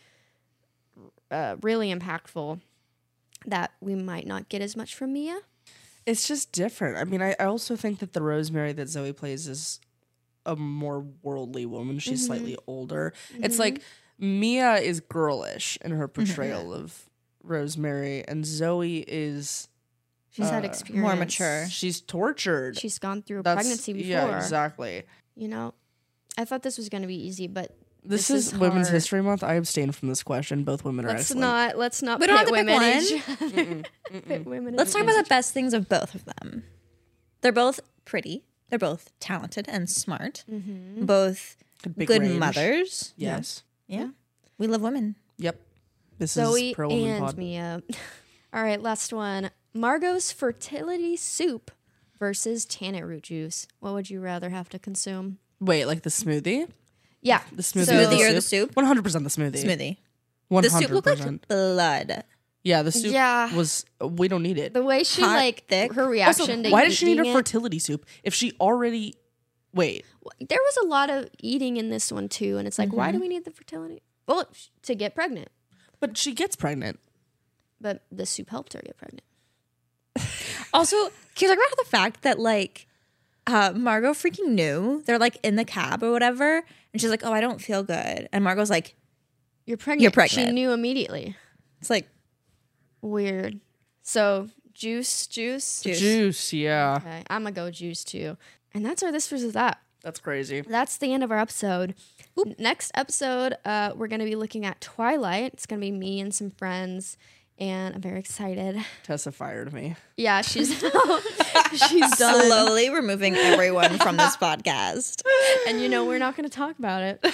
really impactful that we might not get as much from Mia. It's just different. I mean, I also think that the Rosemary that Zoe plays is a more worldly woman. She's slightly older. It's like Mia is girlish in her portrayal of Rosemary, and Zoe is She's had experience. More mature. she's tortured. She's gone through a That's- pregnancy before. Yeah, exactly. You know, I thought this was going to be easy, but This is Women's hard. History Month. I abstain from this question. Both women are excellent. Let's not We pit don't have to pick women. Pit women. Let's talk about the best things of both of them. They're both pretty. They're both talented and smart. Both Big good range. mothers. Yes. Yeah. We love women. Yep. This Zoe is Pro Woman and Pod. Mia. All right, last one. Margot's fertility soup versus tannin root juice. What would you rather have to consume? Wait, like the smoothie? Yeah, The smoothie, So- Smoothie or the soup? 100% the smoothie. Smoothie. 100%. The soup looked like blood. Yeah, the soup Yeah. was. We don't need it. the way she Hot, like thick. her reaction to Why did she need her eating it- fertility soup if she already Wait. There was a lot of eating in this one too, and it's like, why do we need the fertility? Well, to get pregnant. But she gets pregnant. But the soup helped her get pregnant. Also, can you talk about the fact that like Margot freaking knew? They're like in the cab or whatever, and she's like, "Oh, I don't feel good," and Margot's like, You're pregnant. You're pregnant. She knew immediately. "It's like Weird. So juice. Juice, yeah. Okay, I'm gonna go juice too. And that's our this versus that. That's crazy. That's the end of our episode. Next episode, we're gonna be looking at Twilight. It's gonna be me and some friends, and I'm very excited. Tessa fired me. Yeah, she's she's done. slowly removing everyone from this podcast." And we're not gonna talk about it.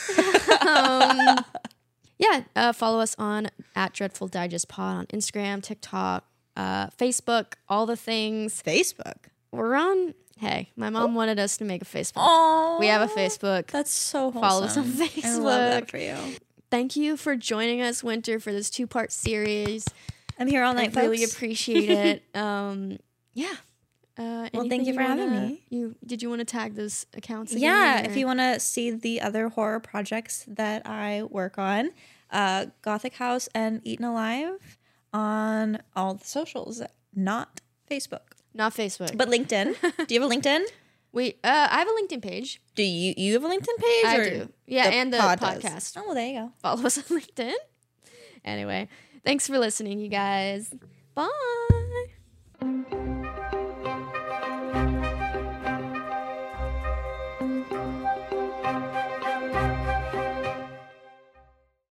Follow us on @Dreadful Digest Pod on Instagram, TikTok, Facebook, all the things. Facebook. We're on. Hey, my mom wanted us to make a Facebook. Oh, We have a Facebook. That's so wholesome. Follow us on I love that Facebook. for you. Thank you for joining us, Winter, for this 2-part series. I'm here all night, I really folks. appreciate it. Well, thank you for having me. Did you want to tag those accounts again? Yeah, or- if you want to see the other horror projects that I work on, Gothic House and Eaten Alive on all the socials, not Facebook. Not Facebook. But LinkedIn. Do you have a LinkedIn? I have a LinkedIn page. Do you have a LinkedIn page? I or do. Yeah, and the pod does? podcast. Oh, well, there you go. Follow us on LinkedIn. Anyway, thanks for listening, you guys. Bye.